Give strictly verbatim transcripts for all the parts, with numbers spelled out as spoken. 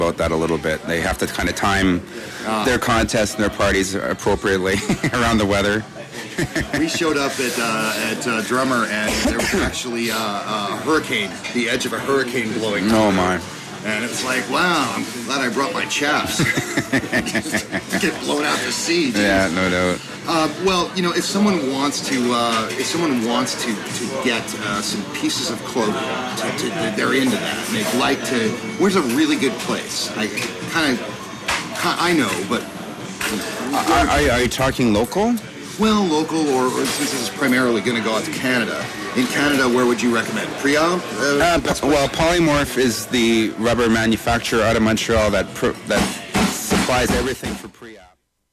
about that a little bit. They have to kind of time uh, their contests and their parties appropriately around the weather. We showed up at uh, at uh, Drummer, and there was actually uh, a hurricane, the edge of a hurricane blowing. Oh my! And it was like, wow, I'm glad I brought my chaps. Get blown out to sea. Geez. Yeah, no doubt. Uh, well, you know, if someone wants to, uh, if someone wants to to get uh, some pieces of clothing, to, to, they're into that, and they'd like to. Where's a really good place? I kind of, I know, but. Are, are, are you talking local? Well, local, or, or since this is primarily going to go out to Canada. In Canada, where would you recommend? Pre-op? Uh, uh, well, Polymorph is the rubber manufacturer out of Montreal that pro- that supplies everything for pre-op.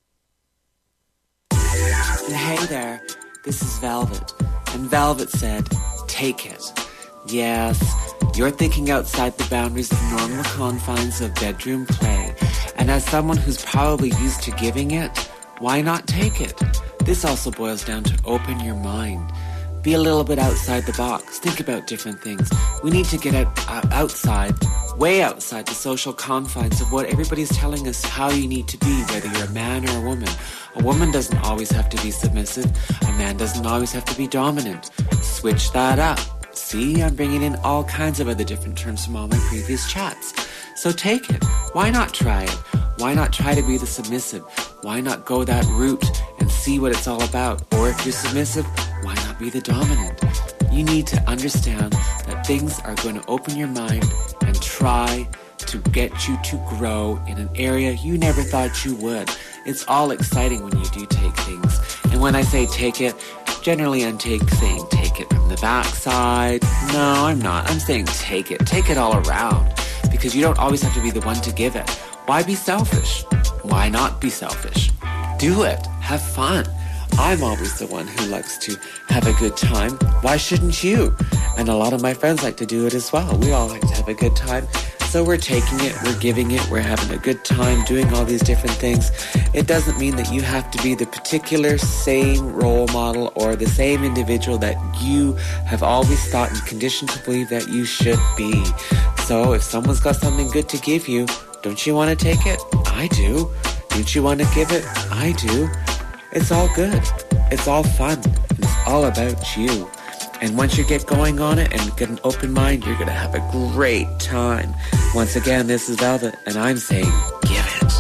Hey there, this is Velvet. And Velvet said, take it. Yes, you're thinking outside the boundaries of normal confines of bedroom play. And as someone who's probably used to giving it, why not take it? This also boils down to open your mind. Be a little bit outside the box. Think about different things. We need to get out, uh, outside, way outside the social confines of what everybody's telling us how you need to be, whether you're a man or a woman. A woman doesn't always have to be submissive. A man doesn't always have to be dominant. Switch that up. See, I'm bringing in all kinds of other different terms from all my previous chats. So take it. Why not try it? Why not try to be the submissive? Why not go that route and see what it's all about? Or if you're submissive, why not be the dominant? You need to understand that things are going to open your mind and try to get you to grow in an area you never thought you would. It's all exciting when you do take things. And when I say take it, generally I'm take, saying take it from the backside. No, I'm not. I'm saying take it. Take it all around. Because you don't always have to be the one to give it. Why be selfish? Why not be selfish? Do it. Have fun. I'm always the one who likes to have a good time. Why shouldn't you? And a lot of my friends like to do it as well. We all like to have a good time. So we're taking it, we're giving it, we're having a good time doing all these different things. It doesn't mean that you have to be the particular same role model or the same individual that you have always thought and conditioned to believe that you should be. So if someone's got something good to give you, don't you want to take it? I do. Don't you want to give it? I do. It's all good. It's all fun. It's all about you. And once you get going on it and get an open mind, you're going to have a great time. Once again, this is Velvet, and I'm saying, give it.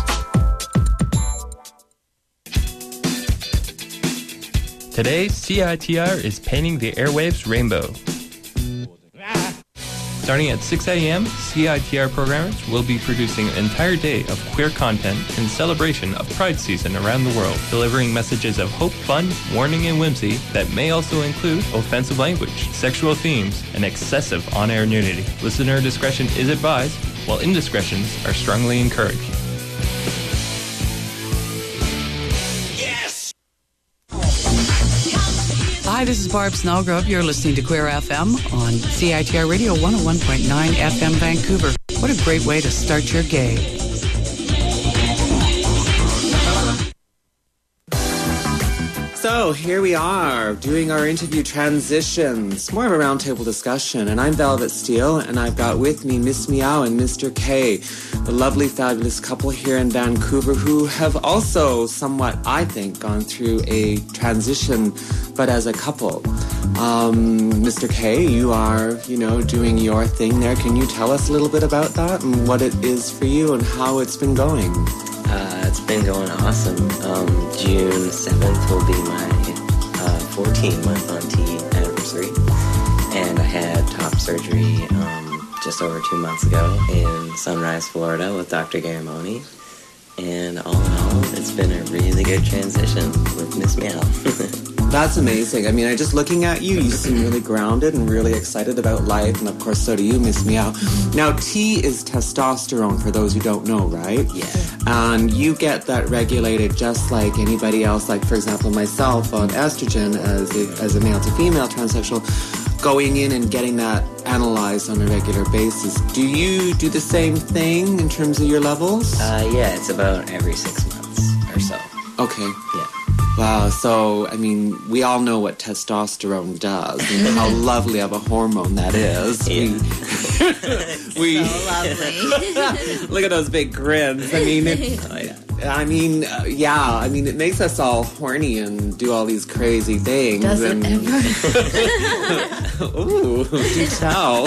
Today, C I T R is painting the airwaves rainbow. Starting at six a.m., C I T R programmers will be producing an entire day of queer content in celebration of Pride season around the world, delivering messages of hope, fun, warning, and whimsy that may also include offensive language, sexual themes, and excessive on-air nudity. Listener discretion is advised, while indiscretions are strongly encouraged. Hi, this is Barb Snellgrove. You're listening to Queer F M on C I T R Radio one oh one point nine F M Vancouver. What a great way to start your gay. So here we are doing our interview transitions, more of a roundtable discussion. And I'm Velvet Steele, and I've got with me Miss Meow and Mister K, the lovely, fabulous couple here in Vancouver who have also somewhat, I think, gone through a transition, but as a couple. Um, Mister K, you are, you know, doing your thing there. Can you tell us a little bit about that and what it is for you and how it's been going? Uh, it's been going awesome. Um, June seventh will be my uh, fourteen-month on T anniversary. And I had top surgery um, just over two months ago in Sunrise, Florida with Doctor Garamoni. And all in all, it's been a really good transition with Miss Meow. That's amazing. I mean, I just looking at you, you seem really grounded and really excited about life. And of course, so do you, Miss Meow. Now, T is testosterone, for those who don't know, right? Yeah. And you get that regulated just like anybody else. Like, for example, myself on estrogen as a, as a male to female transsexual, going in and getting that analyzed on a regular basis. Do you do the same thing in terms of your levels? Uh, yeah, it's about every six months or so. Okay. Yeah. Wow, so, I mean, we all know what testosterone does and how lovely of a hormone that is. Yeah. We, we So lovely. look at those big grins. I mean, it, Oh, yeah. I mean, uh, yeah, I mean, it makes us all horny and do all these crazy things. Does it and, ever? Ooh, do tell.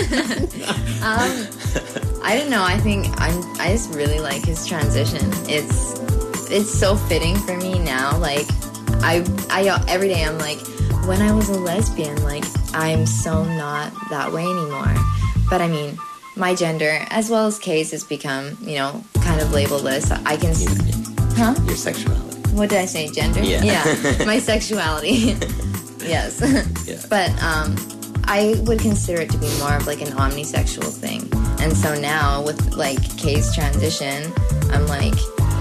Um, I don't know. I think I'm. I just really like his transition. It's it's so fitting for me now. Like I I every day I'm like, when I was a lesbian, like I'm so not that way anymore. But I mean, my gender as well as Kay's has become, you know, kind of labelless. I can. Huh? Your sexuality. What did I say? Gender? Yeah. Yeah. My sexuality. Yes. Yeah. But um, I would consider it to be more of like an omnisexual thing. And so now with like Kay's transition, I'm like,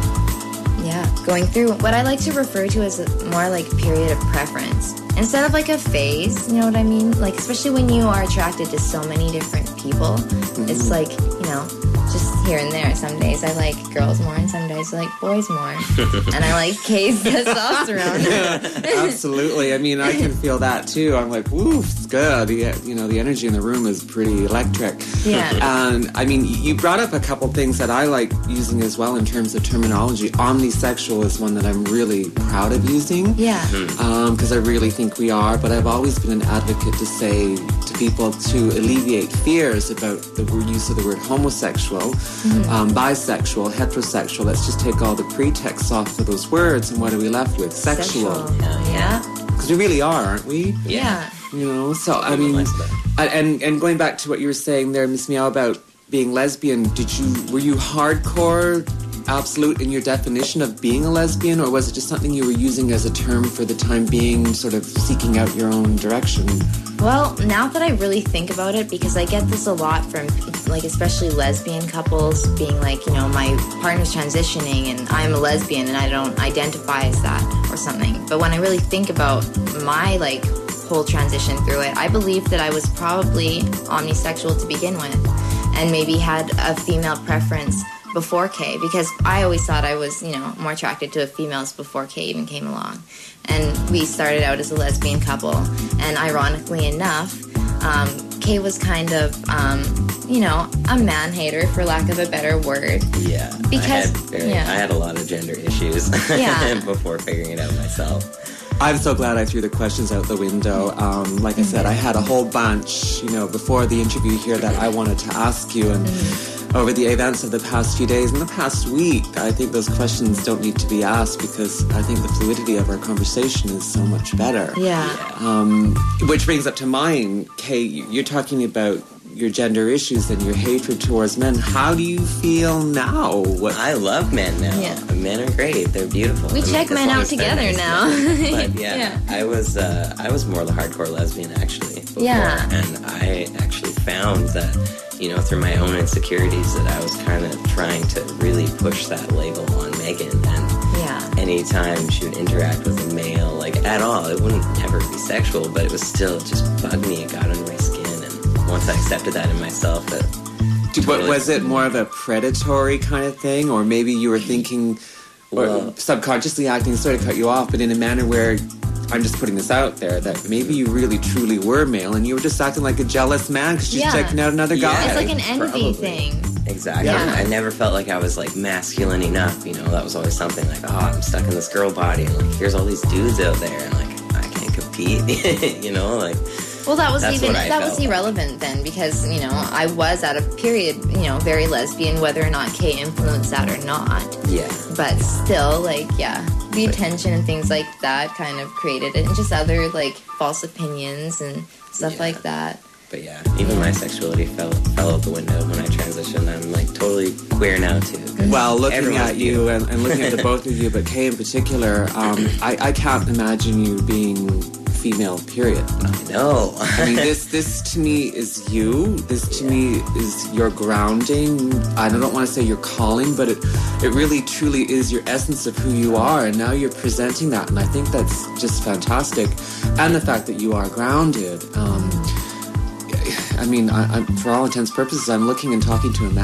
yeah, going through what I like to refer to as a more like period of preference. Instead of like a phase, you know what I mean? Like, especially when you are attracted to so many different people, mm-hmm. It's like, you know, just here and there. Some days I like girls more and some days I like boys more. And I like Kay's testosterone. Absolutely. I mean, I can feel that too. I'm like, woof, it's good. The, you know, the energy in the room is pretty electric. Yeah. And I mean, you brought up a couple things that I like using as well in terms of terminology. Omnisexual is one that I'm really proud of using. Yeah. Because um, I really think we are, but I've always been an advocate to say to people to alleviate fears about the use of the word homosexual, mm-hmm. um, bisexual, heterosexual. Let's just take all the pretexts off of those words, and what are we left with? Sexual. Sexual. Yeah. Because we really are, aren't we? Yeah. You know, so I mean, and and going back to what you were saying there, Miss Meow, about being lesbian, did you were you hardcore, absolute in your definition of being a lesbian, or was it just something you were using as a term for the time being, sort of seeking out your own direction? Well, now that I really think about it, because I get this a lot from, like, especially lesbian couples being like, you know, my partner's transitioning and I'm a lesbian and I don't identify as that or something. But when I really think about my, like, whole transition through it, I believe that I was probably omnisexual to begin with and maybe had a female preference before Kay, because I always thought I was, you know, more attracted to females before Kay even came along. And we started out as a lesbian couple, and ironically enough, um, Kay was kind of, um, you know, a man-hater, for lack of a better word. Yeah. Because, I had, very, yeah. I had a lot of gender issues Yeah. before figuring it out myself. I'm so glad I threw the questions out the window. Um, like I said, I had a whole bunch, you know, before the interview here that I wanted to ask you, and mm-hmm. over the events of the past few days and the past week, I think those questions don't need to be asked because I think the fluidity of our conversation is so much better. Yeah. Um, which brings up to mine, Kay, you're talking about your gender issues and your hatred towards men. How do you feel now? What? I love men now. Yeah. Men are great. They're beautiful. We I mean, check as men long out as they're together nice. now. But yeah, Yeah. I was uh, I was more the hardcore lesbian actually before, Yeah. and I actually found that, you know, through my own insecurities, that I was kind of trying to really push that label on Megan. And Yeah. anytime she would interact with a male, like at all, it wouldn't never be sexual, but it was still it just bugged me. It got under my skin, and once I accepted that in myself, that Do- totally, Was it more of a predatory kind of thing, or maybe you were thinking, or Well- subconsciously acting, sorry to cut you off, but in a manner where, I'm just putting this out there, that maybe you really truly were male and you were just acting like a jealous man because she's Yeah. checking out another guy. Yeah. It's like an envy Probably. thing. Exactly. Yeah. I never felt like I was like masculine enough. You know, that was always something like, oh, I'm stuck in this girl body, and like here's all these dudes out there, and like I can't compete. You know, like. Well, that was That's even what I that was felt. irrelevant then, because, you know, I was at a period, you know, very lesbian, whether or not Kay influenced that or not. Yeah. But still, like, yeah, the attention and things like that kind of created it, and just other like false opinions and stuff Yeah. like that. But yeah, even my sexuality fell fell out the window when I transitioned. I'm like totally queer now too. 'cause Well, looking everyone's at you beautiful. and, and looking at the both of you, but Kay in particular, um, I, I can't imagine you being female, period. No. I mean, this this to me is you. This to me is your grounding. I don't want to say your calling, but it it really truly is your essence of who you are. And now you're presenting that, and I think that's just fantastic. And the fact that you are grounded. Um, I mean, I, I'm, for all intents and purposes, I'm looking and talking to a man.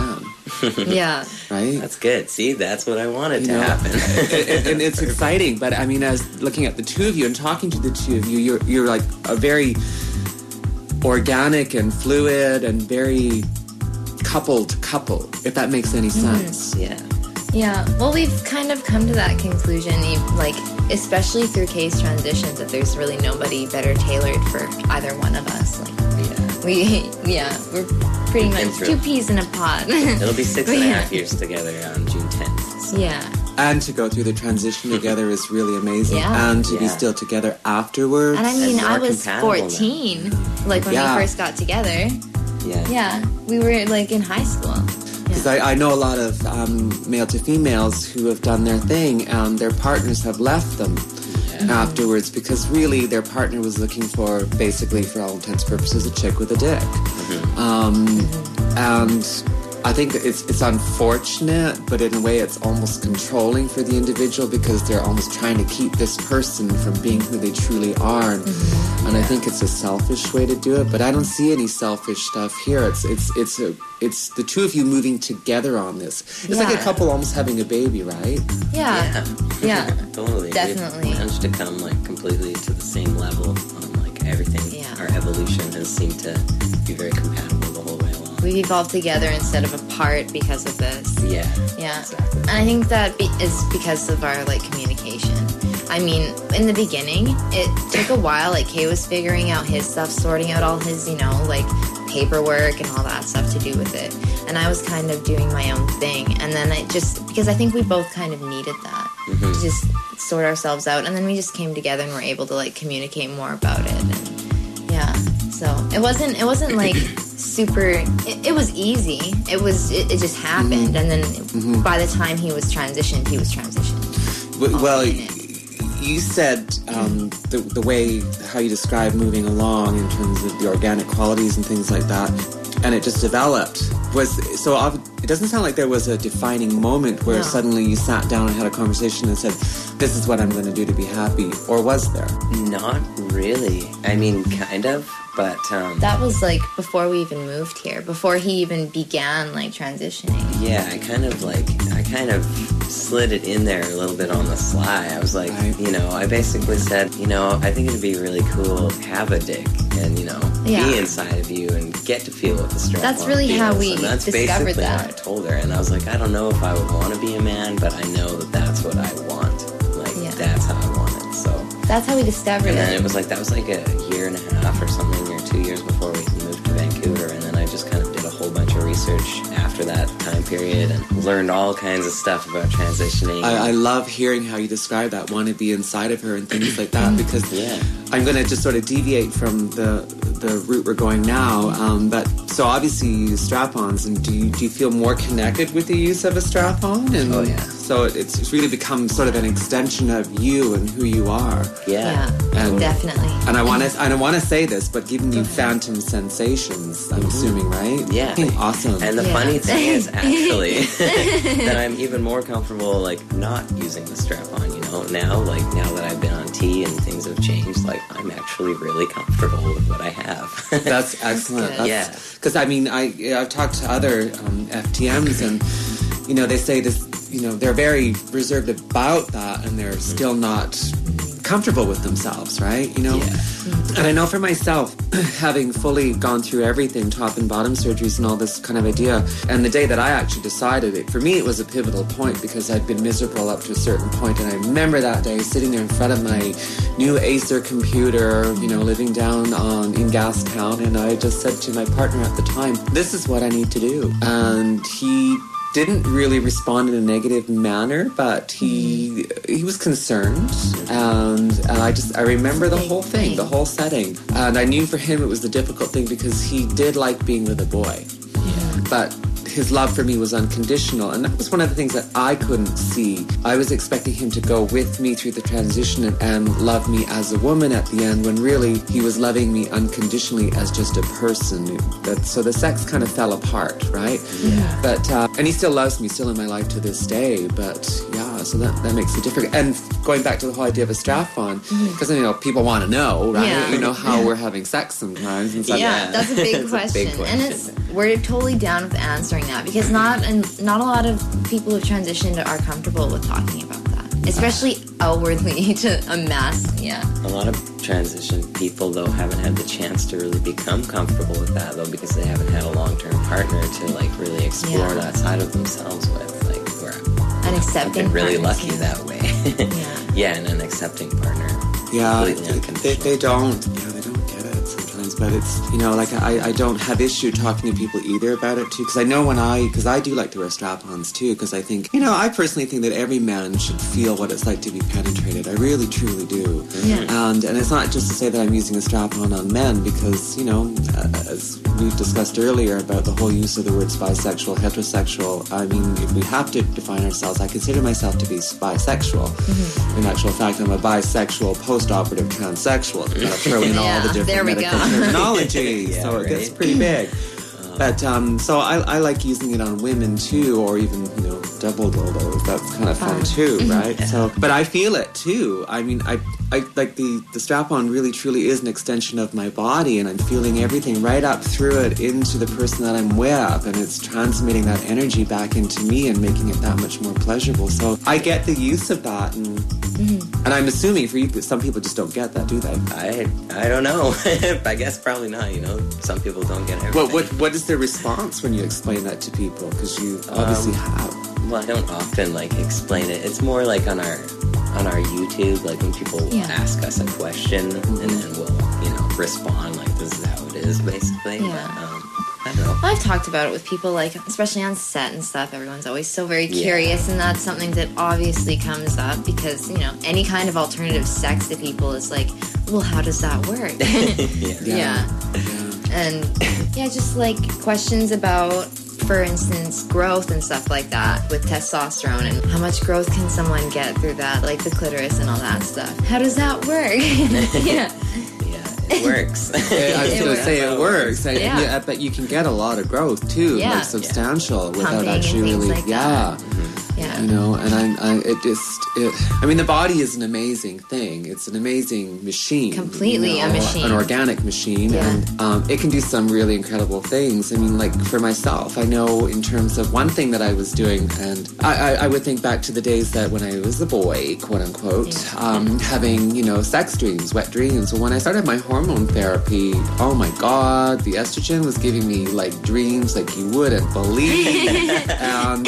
Yeah. Right? That's good. See, that's what I wanted You to know, happen. and, and it's exciting, but I mean, as looking at the two of you and talking to the two of you, you're, you're like a very organic and fluid and very coupled couple, if that makes any sense. Mm-hmm. Yeah. Yeah, well, we've kind of come to that conclusion, like, especially through Kay's transitions, that there's really nobody better tailored for either one of us. Like, Yeah. we, yeah, we're pretty We've been much through two it. peas in a pod. It'll be six and a Yeah. half years together on June tenth. So. Yeah, And to go through the transition together is really amazing. Yeah. And to be Yeah. still together afterwards. and I mean, more I was compatible now. fourteen, like, when Yeah. we first got together. Yeah. Yeah, we were, like, in high school. Because I, I know a lot of um, male to females who have done their thing and their partners have left them afterwards because really their partner was looking for, basically for all intents and purposes, a chick with a dick. Um, and I think that it's, it's unfortunate, but in a way it's almost controlling for the individual because they're almost trying to keep this person from being who they truly are. And, and I think it's a selfish way to do it, but I don't see any selfish stuff here. It's it's it's a, it's the two of you moving together on this. It's like a Yeah. couple almost having a baby, right? Yeah, yeah, Totally. Definitely. We've managed to come like completely to the same level on like everything. Yeah. Our evolution has seemed to be very compatible the whole way along. we've evolved together instead of apart because of this. Yeah. Yeah. Exactly. And I think that be- is because of our, like, communication. I mean, in the beginning, it took a while. Like, Kay was figuring out his stuff, sorting out all his, you know, like, paperwork and all that stuff to do with it. And I was kind of doing my own thing. And then I just, because I think we both kind of needed that Mm-hmm. to just sort ourselves out. And then we just came together and were able to, like, communicate more about it. And yeah. So it wasn't, it wasn't like super, it, it was easy. It was, it, it just happened. And then Mm-hmm. by the time he was transitioned, he was transitioned. W- Well, in it. you said um, the, the way how you describe moving along in terms of the organic qualities and things like that, and it just developed. Was so ob- it doesn't sound like there was a defining moment where No. suddenly you sat down and had a conversation and said, "This is what I'm going to do to be happy," or was there? Not really. I mean, kind of, but um, That was like before we even moved here, before he even began like transitioning. yeah, I kind of like, I kind of slid it in there a little bit on the sly. I was like, Right. you know, I basically said, you know, I think it'd be really cool to have a dick and, you know, Yeah. be inside of you and get to feel what the strap That's on really feels. how we and that's discovered basically that. what I told her. And I was like, I don't know if I would want to be a man, but I know that that's what I want. Like, Yeah. that's how I want it. So, That's how we discovered and then it. it was like, that was like a year and a half or something, or two years before we moved to Vancouver. And then I just kind of did a whole bunch of research after that time period and learned all kinds of stuff about transitioning. I, I love hearing how you describe that, want to be inside of her and things like that, because Yeah. I'm going to just sort of deviate from the the route we're going now. Um, but so obviously you use strap-ons, and do you, do you feel more connected with the use of a strap-on? And Oh, yeah. So it, it's it's really become sort of an extension of you and who you are. yeah. Yeah, And- definitely. And I want to and I want to say this, but giving you phantom sensations, I'm assuming, right? Yeah. Awesome. And the Yeah. funny thing is, actually, that I'm even more comfortable, like, not using the strap-on, you know? Now, like, now that I've been on T and things have changed, like, I'm actually really comfortable with what I have. That's excellent. good. Yeah. Because I mean, I I've talked to other um, F T Ms, and you know they say this. You know they're very reserved about that, and they're still not comfortable with themselves, right? You know. Yeah. And I know for myself, having fully gone through everything, top and bottom surgeries and all this kind of idea, and the day that I actually decided it, for me it was a pivotal point because I'd been miserable up to a certain point, and I remember that day sitting there in front of my new Acer computer, you know, living down on in Gastown, and I just said to my partner at the time, "This is what I need to do," and he didn't really respond in a negative manner, but he he was concerned, and, and I just I remember the whole thing, the whole setting, and I knew for him it was the difficult thing because he did like being with a boy, but his love for me was unconditional, and that was one of the things that I couldn't see. I was expecting him to go with me through the transition and, and love me as a woman at the end, when really he was loving me unconditionally as just a person. That, so the sex kind of fell apart, right? Yeah. But uh, and he still loves me, still in my life to this day. But yeah, so that, that makes a difference. And going back to the whole idea of a strap-on, because you know people want to know, right? Yeah. You know how we're having sex sometimes and stuff. Yeah, Yeah. that's a big It's a question. big And question. it's we're totally down with answering that because not and not a lot of people who've transitioned are comfortable with talking about that, especially outwardly to a mass. Yeah. A lot of transition people, though, haven't had the chance to really become comfortable with that, though, because they haven't had a long-term partner to, like, really explore Yeah. that side of themselves with. Like, where An I've accepting been really partners, lucky yeah. that way. Yeah. Yeah, and an accepting partner. Yeah, Completely they, unconditional. they don't. Yeah, they don't get it sometimes. But it's, you know, like I, I don't have issue talking to people either about it too. Because I know when I, because I do like to wear strap-ons too. Because I think, you know, I personally think that every man should feel what it's like to be penetrated. I really, truly do. Yeah. And and it's not just to say that I'm using a strap-on on men because, you know, as we've discussed earlier about the whole use of the words bisexual, heterosexual. I mean, if we have to define ourselves, I consider myself to be bisexual. Mm-hmm. In actual fact, I'm a bisexual post-operative transsexual. To kind of throw in all Yeah, the different there we medical go. terminology. Yeah, so it gets right. pretty big. But um, so I, I like using it on women too, or even, you know, double dildos. That's kind of fun too, right? So, but I feel it too. I mean, I, I like the the strap-on really truly is an extension of my body, and I'm feeling everything right up through it into the person that I'm with, and it's transmitting that energy back into me and making it that much more pleasurable. So I get the use of that, and and I'm assuming for you, some people just don't get that, do they? I I don't know. I guess probably not, you know. Some people don't get everything. What what what is their response when you explain that to people? Because you obviously Um, have. Well, I don't often, like, explain it. It's more like on our on our YouTube, like when people Yeah. ask us a question, and then we'll, you know, respond like this is how it is, basically. Yeah. But, um, I don't know. I've talked about it with people, like, especially on set and stuff. Everyone's always so very Yeah. curious, and that's something that obviously comes up because, you know, any kind of alternative sex to people is like, well, how does that work? Yeah. yeah. And, yeah, just, like, questions about, for instance, growth and stuff like that with testosterone and how much growth can someone get through that, like the clitoris and all that stuff. How does that work? yeah. Yeah, it works. I was It going to works. say it works. I, Yeah. yeah, I bet you can get a lot of growth too, Yeah. like substantial, without Pumping and actually things really, like yeah. that. Yeah. You know, and I, I, it just, it, I mean, the body is an amazing thing. It's an amazing machine. Completely you know, a machine. An organic machine. Yeah. And um, it can do some really incredible things. I mean, like for myself, I know in terms of one thing that I was doing, and I, I, I would think back to the days that when I was a boy, quote unquote, Yeah. um, having, you know, sex dreams, wet dreams. Well, when I started my hormone therapy, oh my God, the estrogen was giving me like dreams like you wouldn't believe. and,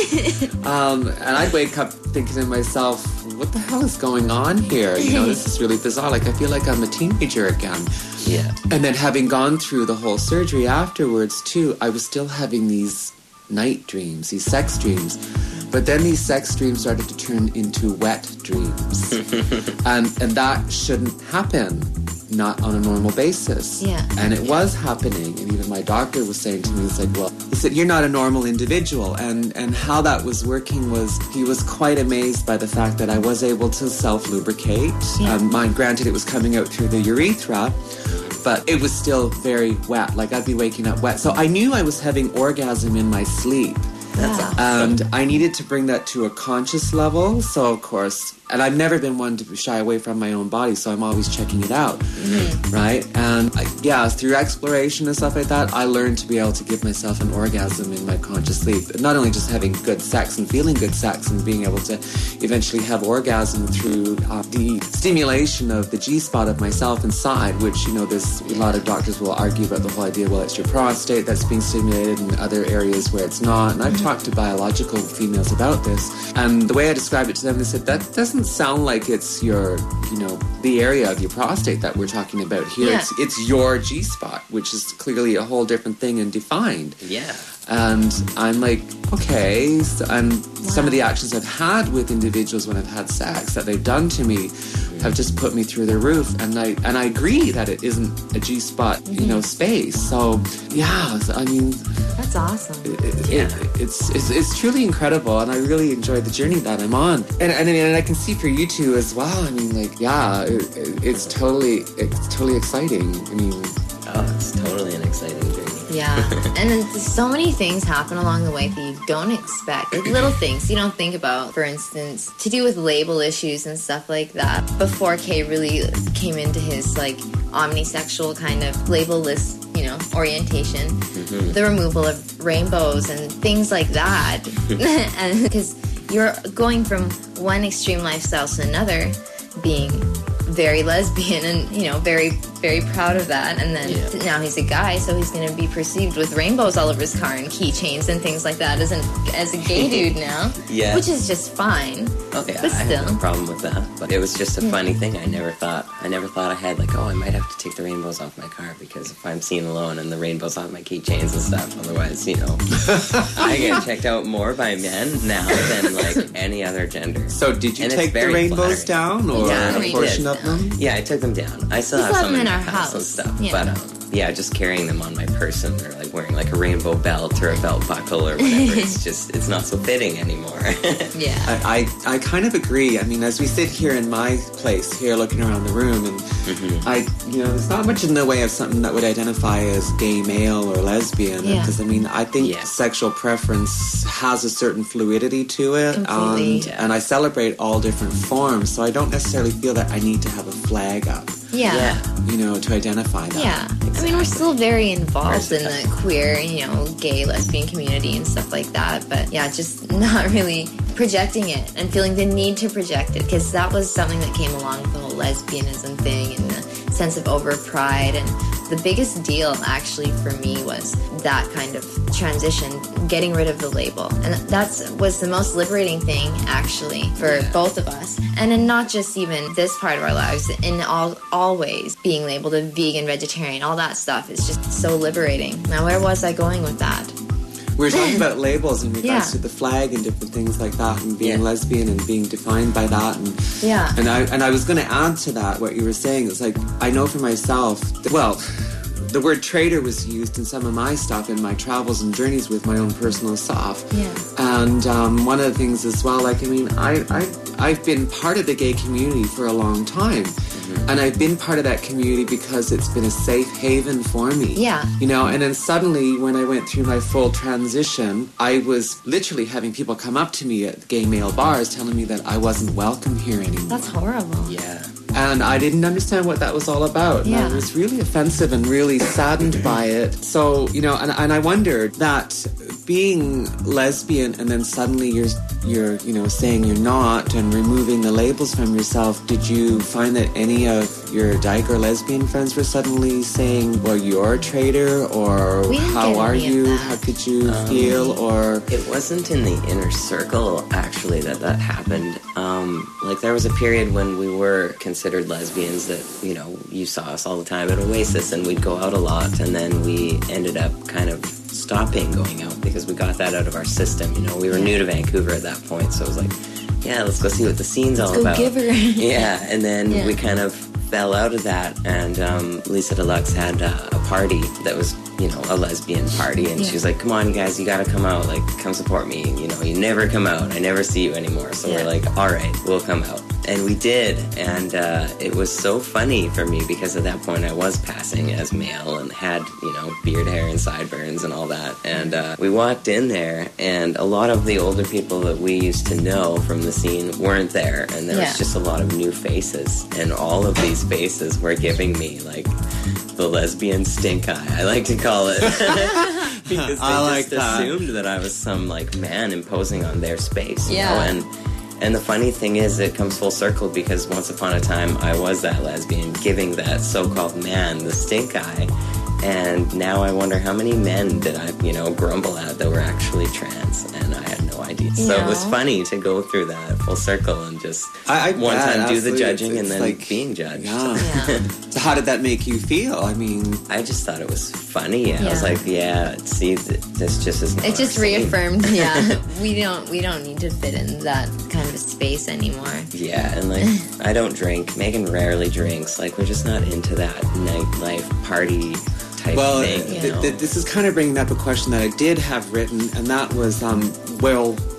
um, and I'd wake up thinking to myself, what the hell is going on here? You know, this is really bizarre. Like, I feel like I'm a teenager again. Yeah. And then having gone through the whole surgery afterwards, too, I was still having these night dreams, these sex dreams. But then these sex dreams started to turn into wet dreams. and, and that shouldn't happen, not on a normal basis. Yeah. And it was happening. And even my doctor was saying to me, he's like, well, he said, you're not a normal individual. And, and how that was working was he was quite amazed by the fact that I was able to self-lubricate. Yeah. Um, mine, granted, it was coming out through the urethra, but it was still very wet. Like, I'd be waking up wet. So I knew I was having orgasm in my sleep. That's Wow. And I needed to bring that to a conscious level. So, of course, and I've never been one to shy away from my own body, so I'm always checking it out, Mm-hmm. right? And, I, yeah, through exploration and stuff like that, I learned to be able to give myself an orgasm in my conscious sleep. Not only just having good sex and feeling good sex and being able to eventually have orgasm through uh, the stimulation of the G-spot of myself inside, which, you know, there's a lot of doctors will argue about the whole idea, well, it's your prostate that's being stimulated and other areas where it's not. And I've talked to biological females about this. And the way I described it to them, they said, that doesn't sound like it's your, you know, the area of your prostate that we're talking about here. Yeah. It's, it's your G-spot, which is clearly a whole different thing and defined. Yeah. And I'm like, okay. So, and some of the Wow. actions I've had with individuals when I've had sex that they've done to me have just put me through the roof. And I and I agree that it isn't a G-spot, you know, space. So yeah, so, I mean, That's awesome. it, it, Yeah. it, it's, it's it's truly incredible, and I really enjoy the journey that I'm on. And and, and I can see for you two as well. I mean, like, yeah, it, it, it's totally it's totally exciting. I mean, Oh, it's totally an exciting journey. Yeah. And then there's so many things happen along the way that you don't expect. Like little things you don't think about. For instance, to do with label issues and stuff like that. Before Kay really came into his like omnisexual kind of label-less, you know, know, orientation, mm-hmm. the removal of rainbows and things like that. And because you're going from one extreme lifestyle to another, being very lesbian and, you know, very, very proud of that. And then yeah. now he's a guy, so he's going to be perceived with rainbows all over his car and keychains and things like that as, an, as a gay dude now. Yeah. Which is just fine. Okay, but I still. have no problem with that. But it was just a funny thing. I never thought, I never thought I had, like, oh, I might have to take the rainbows off my car because if I'm seen alone and the rainbows off my keychains and stuff, otherwise, you know, I get checked out more by men now than, like, any other gender. So did you and take the rainbows flattering. down or yeah, a portion of them? Yeah, I took them down. I still we have still some have in them in my our house and house. stuff. Yeah. But, um, yeah, just carrying them on my person or, like, wearing, like, a rainbow belt or a belt buckle or whatever, it's just, it's not so fitting anymore. Yeah. I, I, I kind of agree. I mean, as we sit here in my place here looking around the room, and mm-hmm. I, you know, there's not much in the way of something that would identify as gay male or lesbian. Yeah. Because, I mean, I think yeah. sexual preference has a certain fluidity to it. Completely. And, Yeah. and I celebrate all different forms, so I don't necessarily feel that I need to have a flag up, Yeah. Yeah. you know, to identify that. Yeah. I mean, we're still very involved in the queer, you know, gay, lesbian community and stuff like that. But yeah, just not really projecting it and feeling the need to project it, because that was something that came along with the whole lesbianism thing and the sense of over pride. And the biggest deal actually for me was that kind of transition, getting rid of the label. And that's was the most liberating thing actually for Yeah. both of us. And in not just even this part of our lives, in all always being labeled a vegan, vegetarian, all that stuff is just so liberating. Now, where was I going with that? We were talking about labels in regards Yeah. to the flag and different things like that, and being Yeah. lesbian and being defined by that. And Yeah. and I and I was going to add to that what you were saying. It's like, I know for myself, that, well, the word traitor was used in some of my stuff in my travels and journeys with my own personal stuff. Yeah. And um, one of the things as well, like, I mean, I, I, I've been part of the gay community for a long time. Mm-hmm. And I've been part of that community because it's been a safe haven for me. Yeah. You know, and then suddenly when I went through my full transition, I was literally having people come up to me at gay male bars telling me that I wasn't welcome here anymore. That's horrible. Yeah. And I didn't understand what that was all about. And Yeah. I was really offensive and really saddened by it. So, you know, and, and I wondered that being lesbian and then suddenly you're, you're, you know, saying you're not and removing the labels from yourself, did you find that any of your dyke or lesbian friends were suddenly saying, well, you're a traitor, or We didn't how get are any of you, that. how could you Um, feel, or... It wasn't in the inner circle, actually, that that happened. Um, like, there was a period when we were considered lesbians that, you know, you saw us all the time at Oasis, and we'd go out a lot, and then we ended up kind of stopping going out because we got that out of our system. You know, we were new to Vancouver at that point, so it was like, yeah, let's go see what the scene's all Go about. give her. Yeah, and then Yeah. we kind of fell out of that, and um, Lisa Deluxe had uh, a party that was, you know, a lesbian party, and Yeah. she was like, come on, you guys, you gotta come out, like, come support me, you know, you never come out, I never see you anymore, so Yeah. we're like, all right, we'll come out. And we did, and uh, it was so funny for me, because at that point I was passing as male, and had, you know, beard hair and sideburns and all that, and uh, we walked in there, and a lot of the older people that we used to know from the scene weren't there, and there Yeah. was just a lot of new faces, and all of these faces were giving me, like, the lesbian stink eye, I like to call it. Because they I like just that. assumed that I was some, like, man imposing on their space, you Yeah. know, and and the funny thing is, it comes full circle, because once upon a time I was that lesbian giving that so-called man the stink eye, and now I wonder how many men did I, you know, grumble at that were actually trans, and I had no idea. So it was Yeah. funny to go through that full circle and just I- I one bet, time do the absolutely. judging It's- and it's then like- being judged. Yeah. Yeah. So how did that make you feel? I mean... I just thought it was funny. I was Yeah. like, yeah, see, th- this just is not It just our scene. reaffirmed, yeah, we don't we don't need to fit in that kind of a space anymore. Yeah, and like, I don't drink. Megan rarely drinks. Like, we're just not into that nightlife party type Well, thing, you th- know? th- this is kind of bringing up a question that I did have written, and that was, um, well,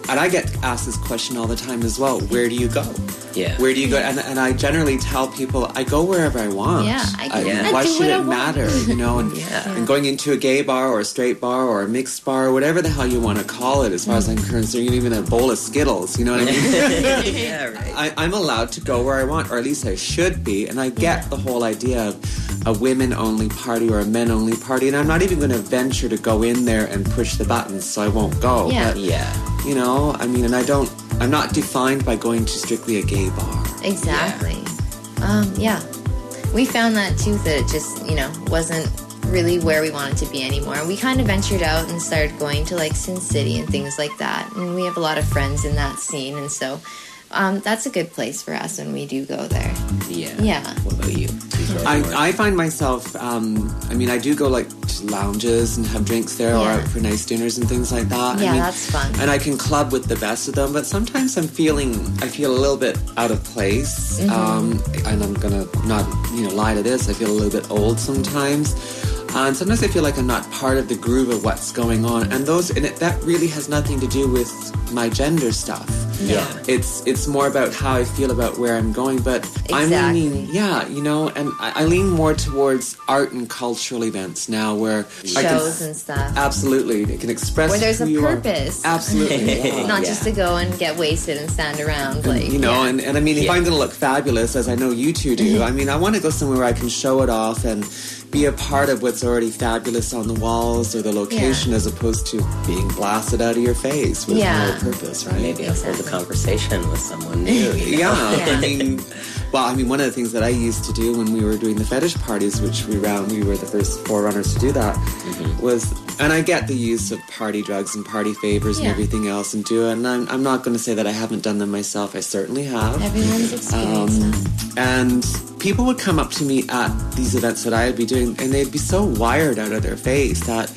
and I get asked this question all the time as well. Where do you go? Yeah. Where do you go? And, and I generally tell people, I go wherever I want. Yeah, I I, can why do should what I it want. matter? You know, and, Yeah. and going into a gay bar or a straight bar or a mixed bar or whatever the hell you want to call it, as far as I'm concerned, even a bowl of Skittles. You know what I mean? Yeah, right. I, I'm allowed to go where I want, or at least I should be. And I get the whole idea of a women-only party or a men-only party, and I'm not even going to venture to go in there and push the buttons, so I won't go. Yeah. But, Yeah. you know, I mean, and I don't, I'm not defined by going to strictly a gay bar. Exactly. Um, yeah. We found that too, that it just, you know, wasn't really where we wanted to be anymore. We kind of ventured out and started going to like Sin City and things like that. And we have a lot of friends in that scene, and so um, that's a good place for us when we do go there. Yeah. Yeah. What about you? I, I find myself, um, I mean, I do go like to lounges and have drinks there or Yeah. out for nice dinners and things like that. Yeah, I mean, that's fun. And I can club with the best of them, but sometimes I'm feeling, I feel a little bit out of place. Mm-hmm. Um, and I'm going to not, you know, lie to this. I feel a little bit old sometimes. And sometimes I feel like I'm not part of the groove of what's going on. And those, and it, that really has nothing to do with my gender stuff. Yeah. It's it's more about how I feel about where I'm going, but I'm Exactly. leaning, yeah, you know, and I, I lean more towards art and cultural events now, where I can, Shows and stuff. absolutely, it can express Where there's who a you are. purpose. Absolutely, yeah. Not Yeah. just to go and get wasted and stand around. Like, you know, yeah. and, and I mean, if Yeah. I'm going to look fabulous, as I know you two do, I mean, I want to go somewhere where I can show it off and be a part of what's already fabulous on the walls or the location, Yeah. as opposed to being blasted out of your face with Yeah. no purpose, right? Maybe I'll hold a Exactly. conversation with someone new. You know? Yeah, Yeah. I mean, well, I mean, one of the things that I used to do when we were doing the fetish parties, which we ran, we were the first forerunners to do that, Mm-hmm. was, and I get the use of party drugs and party favors and Yeah. everything else and do it, and I'm, I'm not going to say that I haven't done them myself. I certainly have. Everyone's experienced Um, that. and people would come up to me at these events that I would be doing, and they'd be so wired out of their face that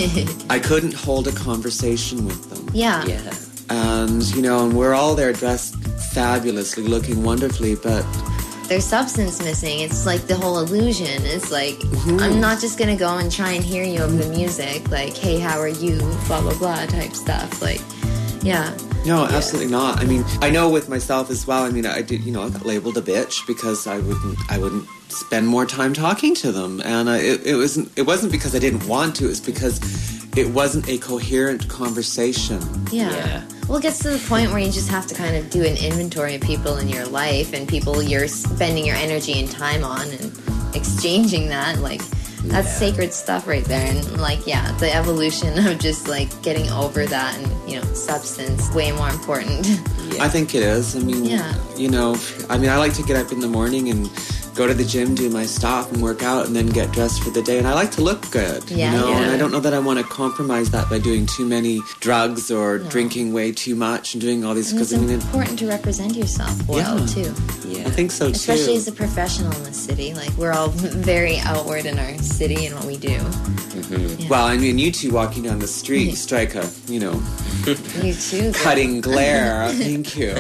I couldn't hold a conversation with them. Yeah. Yeah. And, you know, and we're all there dressed fabulously, looking wonderfully, but There's substance missing. It's like the whole illusion. It's like, Mm-hmm. I'm not just going to go and try and hear you over the music. Like, hey, how are you? Blah, blah, blah type stuff. Like, yeah. no, absolutely not. I mean, I know with myself as well. I mean, I did, you know, I got labeled a bitch because I wouldn't, I wouldn't spend more time talking to them, and uh, it, it wasn't, it wasn't because I didn't want to. It was because it wasn't a coherent conversation. Yeah. Yeah. Well, it gets to the point where you just have to kind of do an inventory of people in your life and people you're spending your energy and time on and exchanging that. Like, that's Yeah. sacred stuff right there. And, like, yeah, the evolution of just, like, getting over that and, you know, substance, way more important. I think it is. I mean, Yeah. you know, I mean, I like to get up in the morning and go to the gym, do my stuff, and work out, and then get dressed for the day. And I like to look good, Yeah, you know. yeah. And I don't know that I want to compromise that by doing too many drugs or No. drinking way too much and doing all these. And it's Because I mean, it, important to represent yourself well, Yeah. too. Yeah. I think so too. Especially as a professional in the city. Like, we're all very outward in our city and what we do. Yeah. Well, I mean, you two walking down the street strike a, you know, You too. girl. cutting glare. Thank you.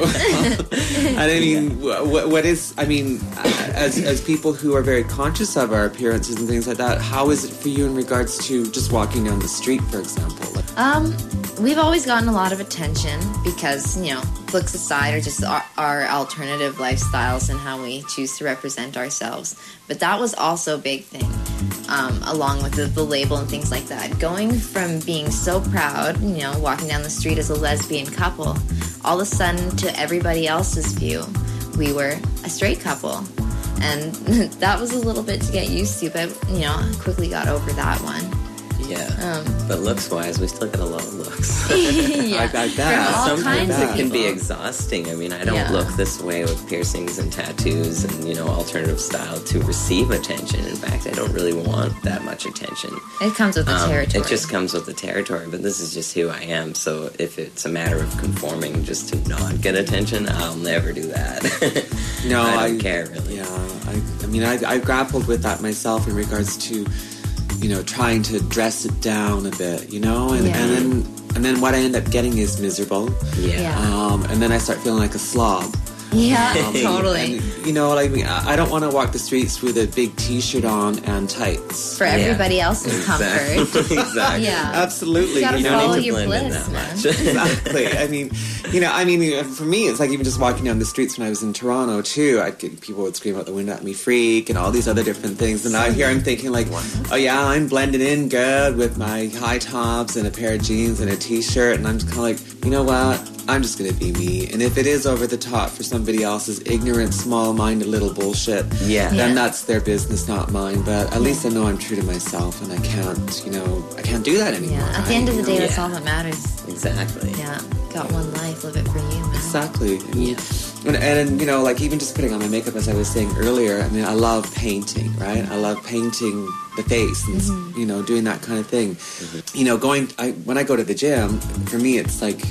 And I mean, what, what is? I mean, as as people who are very conscious of our appearances and things like that, how is it for you in regards to just walking down the street, for example? Like, Um, we've always gotten a lot of attention because, you know, looks aside are just our, our alternative lifestyles and how we choose to represent ourselves. But that was also a big thing, um, along with the, the label and things like that. Going from being so proud, you know, walking down the street as a lesbian couple, all of a sudden to everybody else's view, we were a straight couple. And that was a little bit to get used to, but, you know, I quickly got over that one. Yeah. Um, But looks wise, we still get a lot of looks. yeah. I, I bet. From all Sometimes kinds it of can be people. exhausting. I mean, I don't Yeah. look this way with piercings and tattoos and, you know, alternative style to receive attention. In fact, I don't really want that much attention. It comes with the Um, territory. It just comes with the territory, but this is just who I am. So if it's a matter of conforming just to not get attention, I'll never do that. no, I don't care, really. Yeah, I, I mean, I, I grappled with that myself in regards to, you know, trying to dress it down a bit, you know, and, Yeah. and then and then what I end up getting is miserable. Yeah. Yeah. Um, and then I start feeling like a slob. Yeah, Um, totally. And, you know, like I don't want to walk the streets with a big T-shirt on and tights. For everybody else's comfort. Exactly. Yeah. Absolutely. You gotta you know? follow need to your blend in bliss, that man. much. Exactly. I mean, you know, I mean, for me, it's like even just walking down the streets when I was in Toronto too. I'd get, people would scream out the window at me, "Freak," and all these other different things. And out here, I'm thinking like, oh yeah, I'm blending in good with my high tops and a pair of jeans and a T-shirt, and I'm just kind of like, you know what? I'm just gonna be me. And if it is over the top for somebody else's ignorant, small-minded little bullshit, Yeah. then Yeah. that's their business, not mine. But at least I know I'm true to myself, and I can't, you know, I can't do that anymore. Yeah. At the end of the day, You know? that's all that matters. Exactly. Yeah. Got one life. Live it for you, man. Exactly. And, Yeah. and, and, you know, like even just putting on my makeup, as I was saying earlier, I mean, I love painting, right? I love painting the face and, Mm-hmm. you know, doing that kind of thing. You know, going, I, when I go to the gym, for me, it's like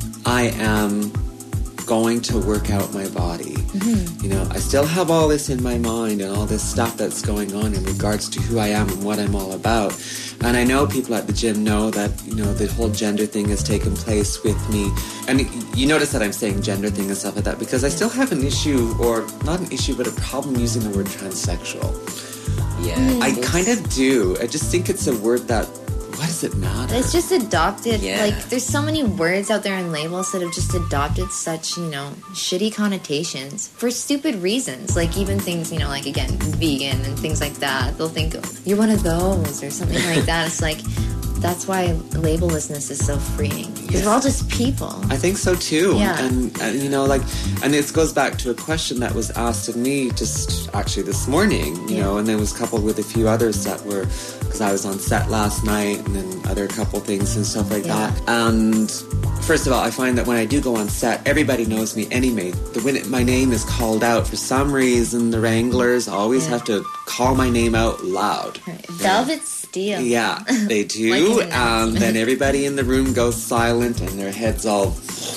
I am going to work out my body. Mm-hmm. You know, I still have all this in my mind and all this stuff that's going on in regards to who I am and what I'm all about. And I know people at the gym know that, you know, the whole gender thing has taken place with me. And you notice that I'm saying gender thing and stuff like that because I still have an issue, or not an issue, but a problem using the word transsexual. Yeah. I it's- kind of do. I just think it's a word that, what does it matter? It's just adopted. Yeah. Like, there's so many words out there and labels that have just adopted such, you know, shitty connotations for stupid reasons. Like, even things, you know, like, again, vegan and things like that. They'll think, you're one of those or something like that. It's like, that's why labellessness is so freeing. Because we're all just people. I think so too. Yeah. And, and you know, like, and this goes back to a question that was asked of me just actually this morning, you Yeah. know, and then was coupled with a few others that were, because I was on set last night and then other couple things and stuff like Yeah. that. And first of all, I find that when I do go on set, everybody knows me anyway. The, when it, my name is called out, for some reason, the Wranglers always Yeah. have to call my name out loud. Right. Velvet Steel. Yeah, they do. Like an and announcement. then everybody in the room goes silent and their heads all...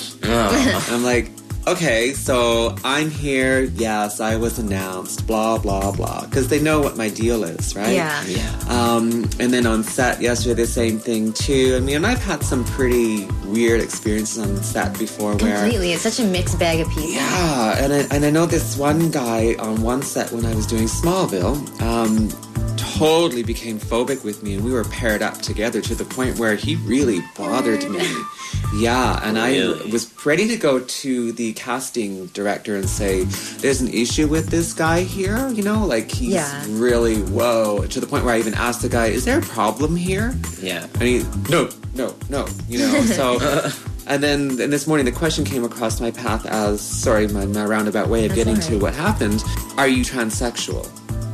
Oh. I'm like, okay, so I'm here. Yes, I was announced. Blah, blah, blah. Because they know what my deal is, right? Yeah. Yeah. Um, and then on set yesterday, the same thing too. I mean, and I've had some pretty weird experiences on set before where... Completely. It's such a mixed bag of people. Yeah, and I, and I know this one guy on one set when I was doing Smallville um, totally became phobic with me, and we were paired up together to the point where he really bothered me. Yeah, and Really? I was ready to go to the casting director and say, there's an issue with this guy here, you know, like he's Yeah. really, whoa, to the point where I even asked the guy, is there a problem here? Yeah. And he, no, no, no, you know, so... And then and this morning the question came across my path as, sorry, my, my roundabout way of That's getting all to right. what happened. Are you transsexual?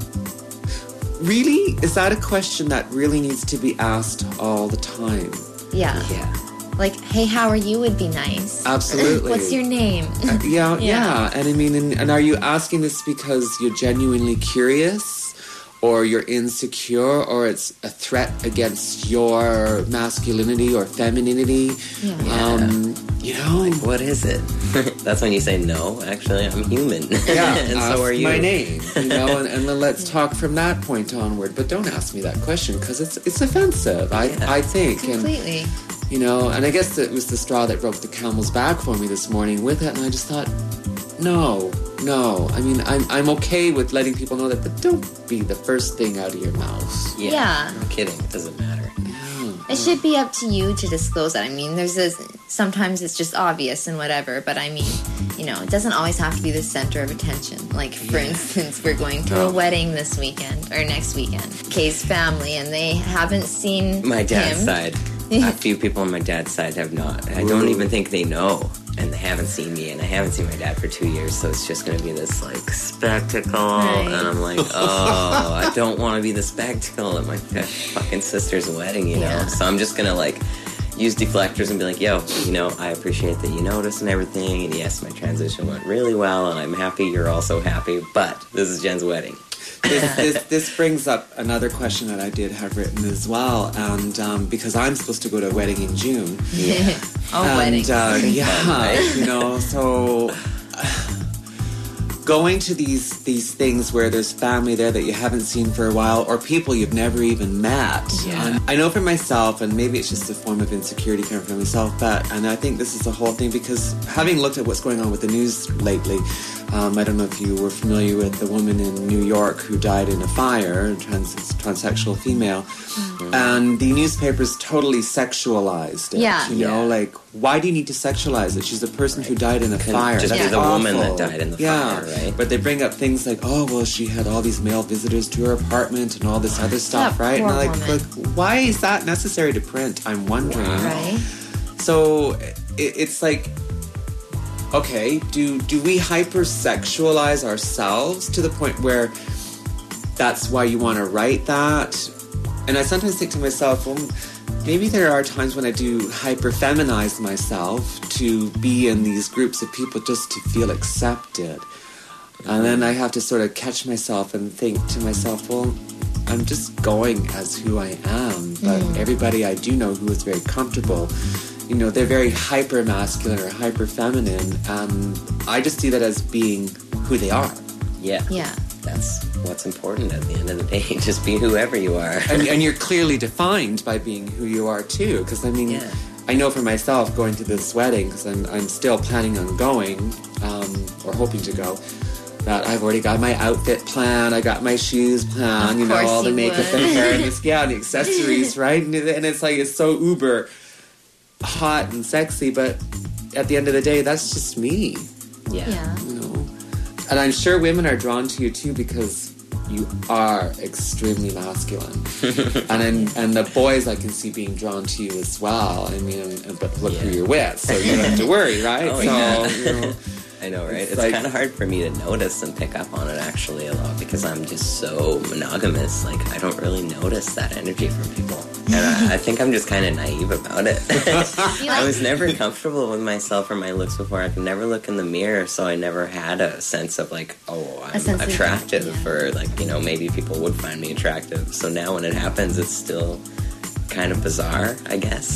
Really? Is that a question that really needs to be asked all the time? Yeah. Yeah. Like, hey, how are you would be nice. Absolutely. What's your name? Uh, yeah, yeah, Yeah. And I mean, and, and are you asking this because you're genuinely curious? Or you're insecure, or it's a threat against your masculinity or femininity? Yeah. Um, you know? What is it? That's when you say no. Actually, I'm human. Yeah, and ask so are you. my name, you know, and, and then let's talk from that point onward. But don't ask me that question because it's it's offensive. I Yeah. I think, and Completely. you know, and I guess it was the straw that broke the camel's back for me this morning with it, and I just thought, no, no. I mean, I'm I'm okay with letting people know that, but don't be the first thing out of your mouth. Yeah. Yeah. I'm kidding. It doesn't matter. It should be up to you to disclose that. I mean, there's this, sometimes it's just obvious and whatever, but I mean, you know, it doesn't always have to be the center of attention. Like, for instance, we're going to Oh. a wedding this weekend, or next weekend. Kay's family, and they haven't seen My dad's him. side. A few people on my dad's side have not. I don't even think they know. And they haven't seen me, and I haven't seen my dad for two years, so it's just gonna be this, like, spectacle. Right. And I'm like, oh, I don't want to be the spectacle at my f- fucking sister's wedding, you know? Yeah. So I'm just gonna, like, use deflectors and be like, yo, you know, I appreciate that you noticed and everything, and yes, my transition went really well, and I'm happy you're also happy, but this is Jen's wedding. This, this, this brings up another question that I did have written as well, and um, because I'm supposed to go to a wedding in June. Oh, and, weddings. Uh, yeah, Fun, right? you know, so going to these these things where there's family there that you haven't seen for a while, or people you've never even met. Yeah. Um, I know for myself, and maybe it's just a form of insecurity coming from myself, but, and I think this is the whole thing, because having looked at what's going on with the news lately, um, I don't know if you were familiar with the woman in New York who died in a fire, a trans, transsexual female, mm-hmm. and the newspapers totally sexualized it. Yeah. You know, Yeah. like, why do you need to sexualize it? She's a person who died in a Couldn't fire. just That's be the awful. woman that died in the yeah. fire, right? But they bring up things like, oh, well, she had all these male visitors to her apartment and all this other stuff, That right? And poor I'm like, woman. look, why is that necessary to print? I'm wondering. Right? So it, it's like, okay, do do we hypersexualize ourselves to the point where that's why you want to write that? And I sometimes think to myself, well, maybe there are times when I do hyper-feminize myself to be in these groups of people just to feel accepted. And then I have to sort of catch myself and think to myself, well, I'm just going as who I am. But Mm. everybody I do know who is very comfortable, you know, they're very hyper-masculine or hyper-feminine. And I just see that as being who they are. Yeah. Yeah. That's what's important at the end of the day. Just be whoever you are. And, and you're clearly defined by being who you are, too. Because, I mean, Yeah. I know for myself going to this wedding, because I'm, I'm still planning on going, um, or hoping to go, that I've already got my outfit planned, I got my shoes planned, Of you know, course all the you makeup would. and hair and this, yeah, and the accessories, right? And, and it's like, it's so uber hot and sexy, but at the end of the day, that's just me, Yeah. Yeah. you know? And I'm sure women are drawn to you too because you are extremely masculine. and then, and the boys I can see being drawn to you as well. I mean, but look who Yeah. you're with, so you don't have to worry, right? Oh, so, yeah. you know, I know, right? It's It's, like- kind of hard for me to notice and pick up on it actually a lot because I'm just so monogamous. Like, I don't really notice that energy from people. And I, I think I'm just kind of naive about it. I was never comfortable with myself or my looks before. I could never look in the mirror, so I never had a sense of, like, oh, I'm sense of- attractive, yeah. or, like, you know, maybe people would find me attractive. So now when it happens, it's still kind of bizarre, I guess.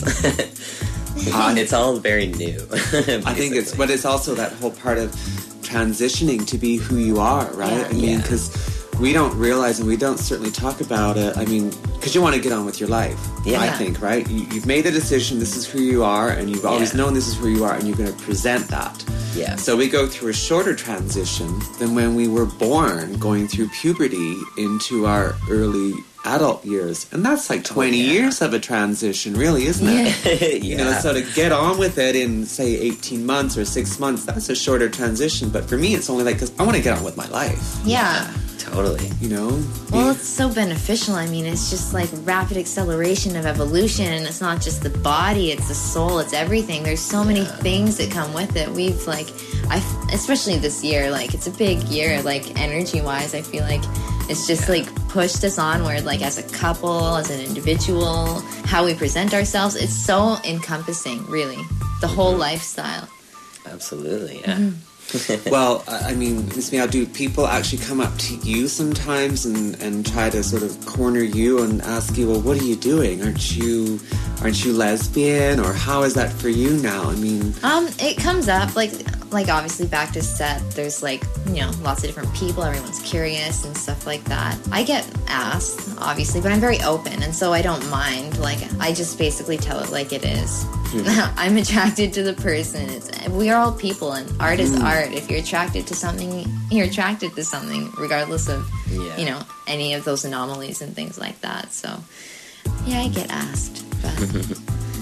Uh, it's all very new. I think it's, but it's also that whole part of transitioning to be who you are, right? Yeah. I mean, Yeah. because we don't realize, and we don't certainly talk about it. I mean, because you want to get on with your life, Yeah. I think, right? You, you've made the decision, this is who you are, and you've always Yeah. known this is who you are, and you're going to present that. Yeah. So we go through a shorter transition than when we were born, going through puberty into our early adult years. And that's like twenty yeah. years of a transition, really, isn't it? yeah. You know, so to get on with it in, say, eighteen months or six months, that's a shorter transition. But for me, it's only like, because I want to get on with my life, Yeah. Totally. you know? Well, it's so beneficial. I mean, it's just like rapid acceleration of evolution, and it's not just the body; it's the soul, it's everything. There's so many things that come with it. We've like, I, especially this year, like it's a big year, like energy-wise. I feel like it's just like pushed us onward, like as a couple, as an individual, how we present ourselves. It's so encompassing, really, the whole lifestyle. Absolutely, yeah. Mm-hmm. Well, I I mean, Miss Meow, do people actually come up to you sometimes and, and try to sort of corner you and ask you, well, what are you doing? Aren't you aren't you lesbian? Or how is that for you now? I mean, Um, it comes up like like obviously back to set. There's like you know lots of different people. Everyone's curious and stuff like that. I get asked obviously, but I'm very open, and so I don't mind. Like I just basically tell it like it is. I'm attracted to the person. It's, we are all people, and art is art. If you're attracted to something, you're attracted to something, regardless of Yeah. you know any of those anomalies and things like that. So yeah, I get asked, but.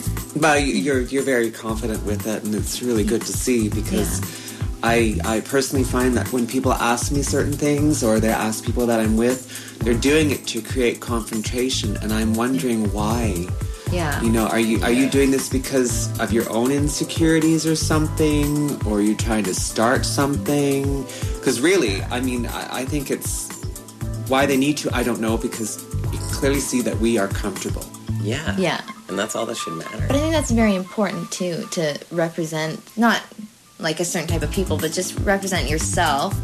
but you're you're very confident with it, and it's really good to see because I I personally find that when people ask me certain things or they ask people that I'm with, they're doing it to create confrontation, and I'm wondering why. Yeah. You know, are you are you doing this because of your own insecurities or something, or are you trying to start something? Because really, I mean, I, I think it's why they need to. I don't know, because you can clearly see that we are comfortable. Yeah. Yeah. And that's all that should matter. But I think that's very important too, to represent not like a certain type of people, but just represent yourself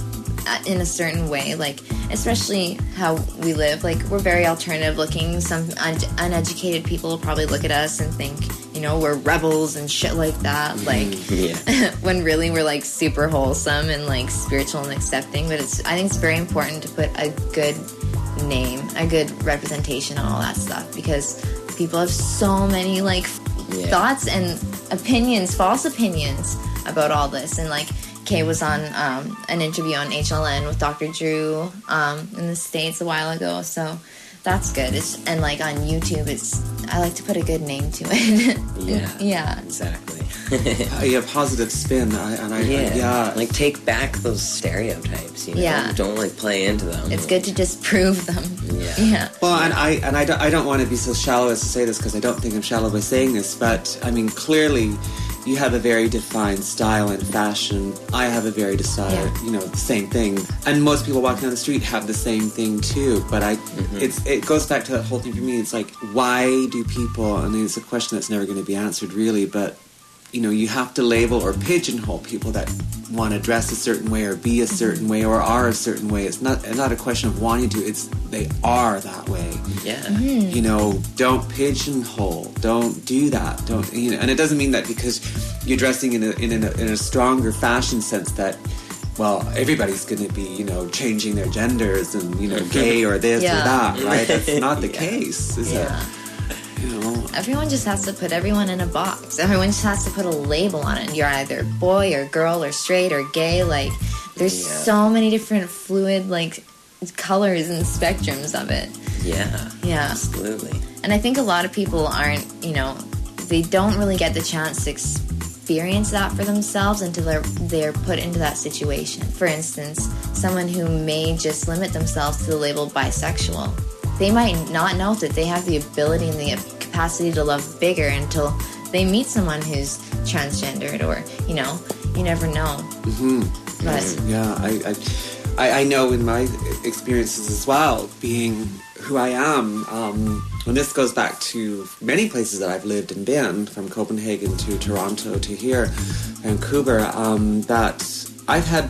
in a certain way, like especially how we live. Like we're very alternative looking. Some un- uneducated people will probably look at us and think, you know, we're rebels and shit like that. Like Yeah. when really we're like super wholesome and like spiritual and accepting. But it's I think it's very important to put a good name, a good representation on all that stuff, because people have so many like Yeah. thoughts and opinions, false opinions about all this. And like Kay was on um, an interview on H L N with Doctor Drew um, in the States a while ago, so that's good. It's, and like on YouTube, it's I like to put a good name to it. Yeah. Yeah. Exactly. Uh, yeah, positive spin. I, and I, yeah. I, yeah. Like take back those stereotypes. You know? Yeah. Don't like play into them. It's good to disprove them. Yeah. Yeah. Well, and I and I don't, I don't want to be so shallow as to say this, because I don't think I'm shallow by saying this, but I mean, clearly you have a very defined style and fashion. I have a very decided, Yeah. you know, the same thing. And most people walking down the street have the same thing too. But I, Mm-hmm. it's it goes back to that whole thing for me. It's like, why do people, and it's a question that's never going to be answered really, but you know, you have to label or pigeonhole people that want to dress a certain way or be a certain way or are a certain way. It's not not a question of wanting to. It's they are that way. Yeah. You know, don't pigeonhole. Don't do that. Don't you know? And it doesn't mean that because you're dressing in a in a, in a stronger fashion sense that, well, everybody's going to be, you know, changing their genders and, you know, gay or this Yeah. or that, right? That's not the Yeah. case, is Yeah. it? You know. Everyone just has to put everyone in a box. Everyone just has to put a label on it. You're either boy or girl or straight or gay. Like, there's Yeah. so many different fluid, like, colors and spectrums of it. Yeah. Yeah. Absolutely. And I think a lot of people aren't, you know, they don't really get the chance to experience that for themselves until they're, they're put into that situation. For instance, someone who may just limit themselves to the label bisexual. They might not know that they have the ability and the capacity to love bigger until they meet someone who's transgendered, or, you know, you never know. Mm-hmm. But Yeah, I, I, I know in my experiences as well, being who I am, um, and this goes back to many places that I've lived and been, from Copenhagen to Toronto to here, Vancouver, um, that I've had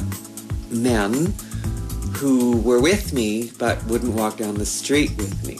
men who were with me but wouldn't walk down the street with me.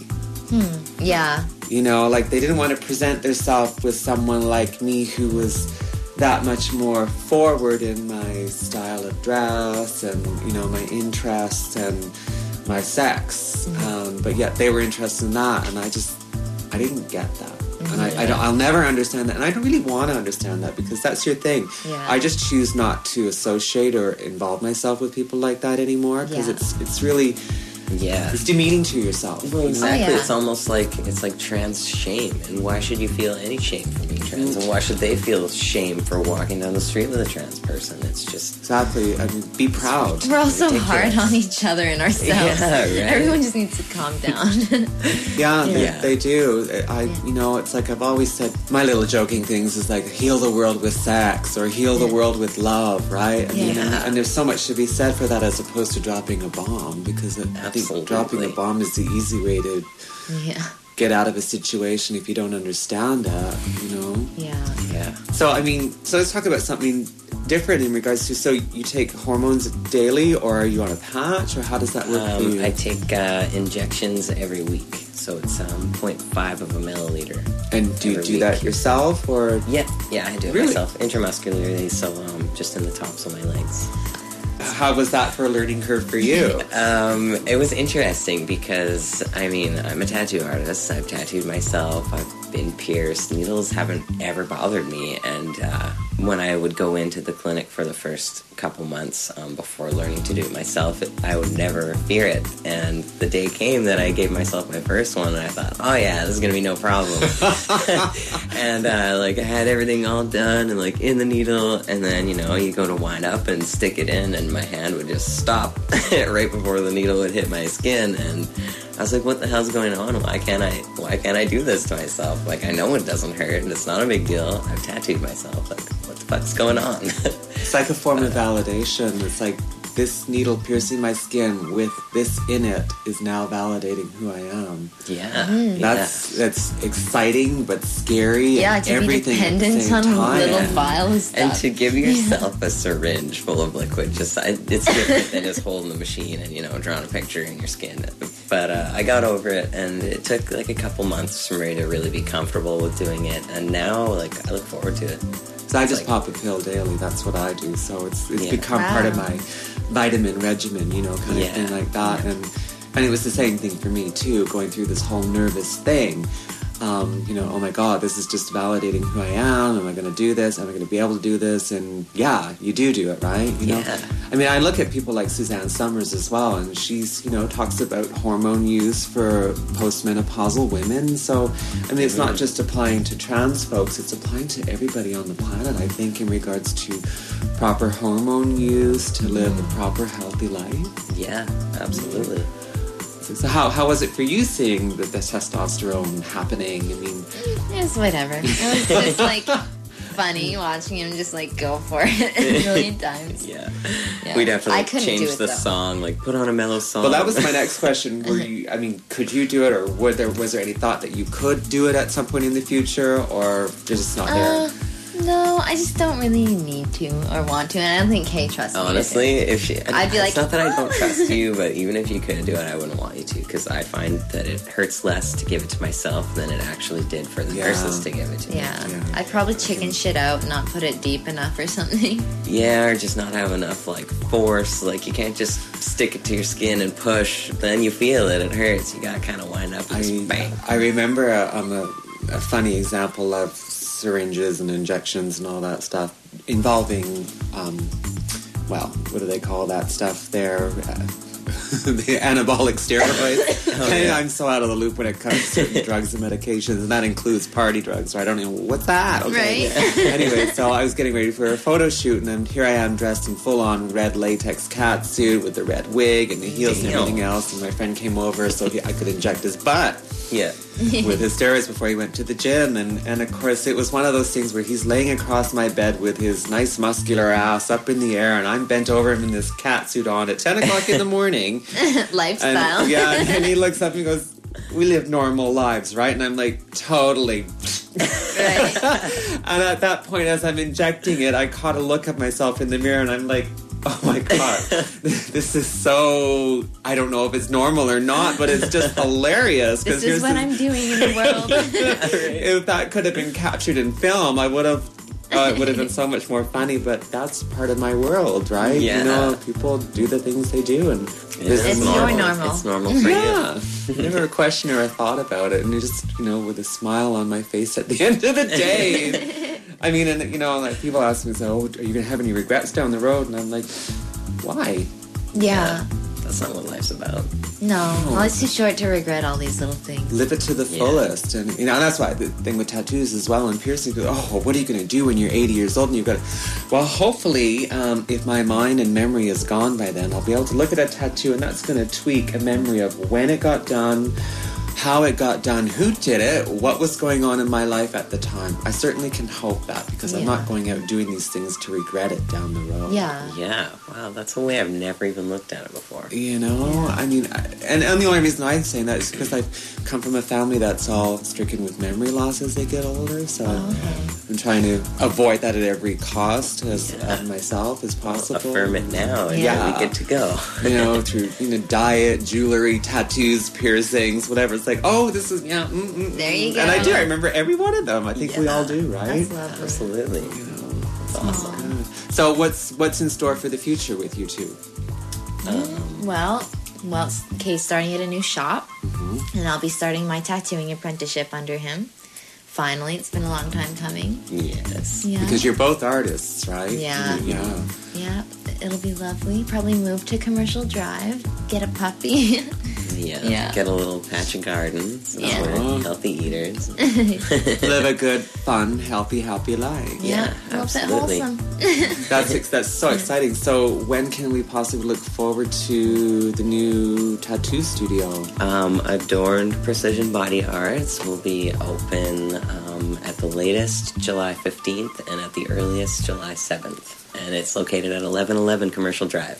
yeah, You know, like they didn't want to present themselves with someone like me who was that much more forward in my style of dress and, you know, my interests and my sex. Um, but yet they were interested in that, and I just, I didn't get that. And I, I don't, I'll never understand that. And I don't really want to understand that, because that's your thing. Yeah. I just choose not to associate or involve myself with people like that anymore, because Yeah. it's it's really, Yeah. it's demeaning to yourself. Well, you know? exactly. yeah. It's almost like it's like trans shame, and why should you feel any shame for being trans, and why should they feel shame for walking down the street with a trans person? It's just Exactly. I mean, be proud. we're all so Ridiculous. hard on each other and ourselves. Yeah, right. Everyone just needs to calm down. Yeah, they, Yeah. they do. I, you know, it's like I've always said, my little joking things is like, heal the world with sex or heal the world with love, right? I mean, Yeah. and, and there's so much to be said for that, as opposed to dropping a bomb, because it, I think Absolutely. dropping a bomb is the easy way to yeah, get out of a situation if you don't understand that, you know? yeah. yeah. So, I mean, so let's talk about something different in regards to, so you take hormones daily, or are you on a patch, or how does that work for Um, you? I take uh, injections every week, so it's um, zero point five of a milliliter. and do you every do week. that yourself, or Yeah, yeah, I do it Really? myself intramuscularly, so um, just in the tops of my legs. how was that for a learning curve for you? Um, it was interesting because, I mean, I'm a tattoo artist. I've tattooed myself. I've been pierced. Needles haven't ever bothered me. And uh, when I would go into the clinic for the first couple months um, before learning to do it myself, it, I would never fear it. And the day came that I gave myself my first one, and I thought, oh yeah, this is going to be no problem. and uh, like I had everything all done and like in the needle, and then, you know, you go to wind up and stick it in, and my hand would just stop right before the needle would hit my skin. And I was like, what the hell's going on? Why can't I why can't I do this to myself? Like, I know it doesn't hurt, and it's not a big deal. I've tattooed myself. Like, what the fuck's going on? It's like a form of validation. It's like this needle piercing my skin with this in it is now validating who I am. Yeah. Mm. That's that's exciting but scary. Yeah, and to be everything at the dependent same on time. little And- vial of stuff. And to give yourself a syringe full of liquid, just I, it's different than just holding the machine and, you know, drawing a picture in your skin. But uh, I got over it, and it took like a couple months for me to really be comfortable with doing it. And now, like, I look forward to it. So I just Like- pop a pill daily. That's what I do. So it's it's Yeah. become Wow. part of my vitamin regimen, you know, kind Yeah. of thing like that. And and it was the same thing for me too, going through this whole nervous thing. Um, you know, oh my God, this is just validating who I am. Am I going to do this? Am I going to be able to do this? And yeah, you do do it, right? You know, Yeah. I mean, I look at people like Suzanne Summers as well, and she's, you know, talks about hormone use for postmenopausal women. So, I mean, it's not just applying to trans folks, it's applying to everybody on the planet, I think, in regards to proper hormone use to live a proper, healthy life. Yeah, absolutely. So how, how was it for you seeing the, the testosterone happening? I mean, It was whatever. It was just like funny watching him just like go for it a million times. Yeah. Yeah. We'd have to I like, couldn't change do it, the though. song, like put on a mellow song. well, that was my next question. Were you, I mean, could you do it, or were there, was there any thought that you could do it at some point in the future, or you're just not there? Uh, no, I just don't really need to or want to, and I don't think Kay trusts me. Honestly, if she, I'd be it's like, not that I don't trust you, but even if you couldn't do it, I wouldn't want you to, because I find that it hurts less to give it to myself than it actually did for the Yeah. nurses to give it to me. Yeah. Yeah. I'd probably chicken shit out, not put it deep enough or something. Yeah, or just not have enough like force. Like you can't just stick it to your skin and push. Then you feel it; it hurts. You gotta kind of wind up and just I, bang. I remember a, um, a, a funny example of syringes and injections and all that stuff involving, um, well, what do they call that stuff there? Uh, the anabolic steroids. Oh, yeah. I'm so out of the loop when it comes to certain drugs and medications, and that includes party drugs. So I don't even what's that? Okay. Right. Anyway, so I was getting ready for a photo shoot, and then here I am dressed in full-on red latex cat suit with the red wig and the heels and Damn. everything else. And my friend came over so he, I could inject his butt Yeah. with his steroids before he went to the gym. And, and of course, it was one of those things where he's laying across my bed with his nice muscular ass up in the air, and I'm bent over him in this cat suit on at ten o'clock in the morning. Lifestyle. And, yeah, and he looks up and he goes, we live normal lives, right? And I'm like, totally. Right. And at that point, as I'm injecting it, I caught a look at myself in the mirror, and I'm like, oh my God, this is so, I don't know if it's normal or not, but it's just hilarious. 'cause This is here's what this- I'm doing in the world. If that could have been captured in film, I would have. Uh, it would have been so much more funny, but that's part of my world, right? Yeah. You know, people do the things they do, and this It's is your normal. normal. It's normal for Yeah, never a question or a thought about it, and you just, you know, with a smile on my face at the end of the day. I mean, and you know, like people ask me, so, "Oh, are you gonna have any regrets down the road?" And I'm like, why? Yeah. you. That's not what life's about. No. Well, it's too short to regret all these little things. Live it to the Yeah. fullest, and you know, and that's why the thing with tattoos as well and piercings. Oh, what are you going to do when you're eighty years old and you've got? Well, hopefully, um, if my mind and memory is gone by then, I'll be able to look at a tattoo, and that's going to tweak a memory of when it got done, how it got done, who did it, what was going on in my life at the time. I certainly can hope that, because I'm Yeah. not going out doing these things to regret it down the road. Yeah. Yeah. Wow. That's a way I've never even looked at it before. You know, I mean, I- and, and the only reason I'm saying that is because I've come from a family that's all stricken with memory loss as they get older. So I'm trying to avoid that at every cost as Yeah. of myself as possible. Affirm it now, and Yeah. you'll be good to go. You know, through you know, diet, jewelry, tattoos, piercings, whatever. It's like, oh, this is yeah. Mm, mm, There you mm. And I go. do. I remember every one of them. I think we Yeah. all do, right? That's lovely. Absolutely. You know, It's awesome. so what's what's in store for the future with you two? Well, well, Kay's starting at a new shop, Mm-hmm. and I'll be starting my tattooing apprenticeship under him. Finally, it's been a long time coming. Yes. Yeah. Because you're both artists, right? Yeah. Yeah. Yeah, it'll be lovely. Probably move to Commercial Drive, get a puppy. Yeah. Yeah. Get a little patch of garden. So Yeah. we're healthy eaters. Live a good, fun, healthy, happy life. Yeah, a little bit absolutely. wholesome. That's ex- that's so exciting. So when can we possibly look forward to the new tattoo studio? Um, Adorned Precision Body Arts will be open um, at the latest July fifteenth and at the earliest July seventh. And it's located at eleven eleven Commercial Drive.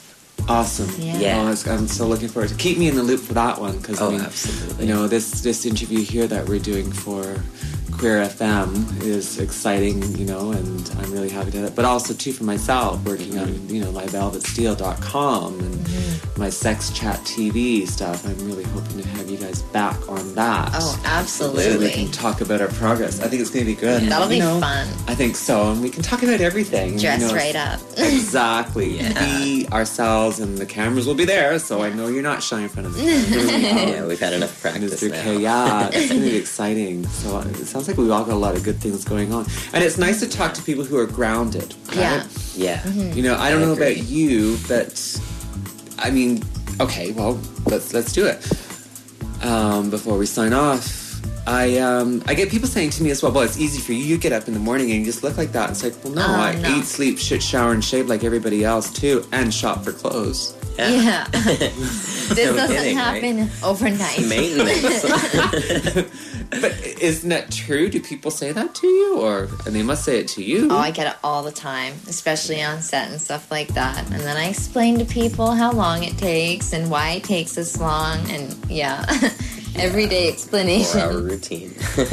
Awesome. Yeah. Yeah. Oh, it's- I'm so looking forward to keep me in the loop for that one because Oh, I mean, absolutely. you know, this this interview here that we're doing for Queer F M is exciting, you know, and I'm really happy to do that. But also too for myself, working Mm-hmm. on you know my velvet steel dot com and Mm-hmm. my Sex Chat T V stuff. I'm really hoping to have you guys back on that. Oh, So we absolutely. can talk about our progress. I think it's going to be good. That'll You be know, fun. I think so, and we can talk about everything. Dress you know, right up. Exactly. Yeah. Be ourselves, and the cameras will be there, so I know you're not shy in front of the camera. Yeah, we've had enough practice Mister now. K, yeah, it's going to be exciting. So uh, it sounds like we've all got a lot of good things going on. And it's nice to talk to people who are grounded. Right? Yeah. Yeah. You know, I don't I know agree. about you, but I mean, okay, well, let's let's do it. Um, before we sign off, I um, I get people saying to me as well, well, it's easy for you. You get up in the morning and you just look like that. It's like, well, no, Oh, I no. eat, sleep, shit, shower, and shave like everybody else too, and shop for clothes. Yeah. This No doesn't kidding, right? happen overnight. Maintenance. But isn't that true? Do people say that to you, or and they must say it to you? Oh, I get it all the time, especially on set and stuff like that. And then I explain to people how long it takes and why it takes this long. And yeah, everyday explanation. Four hour routine.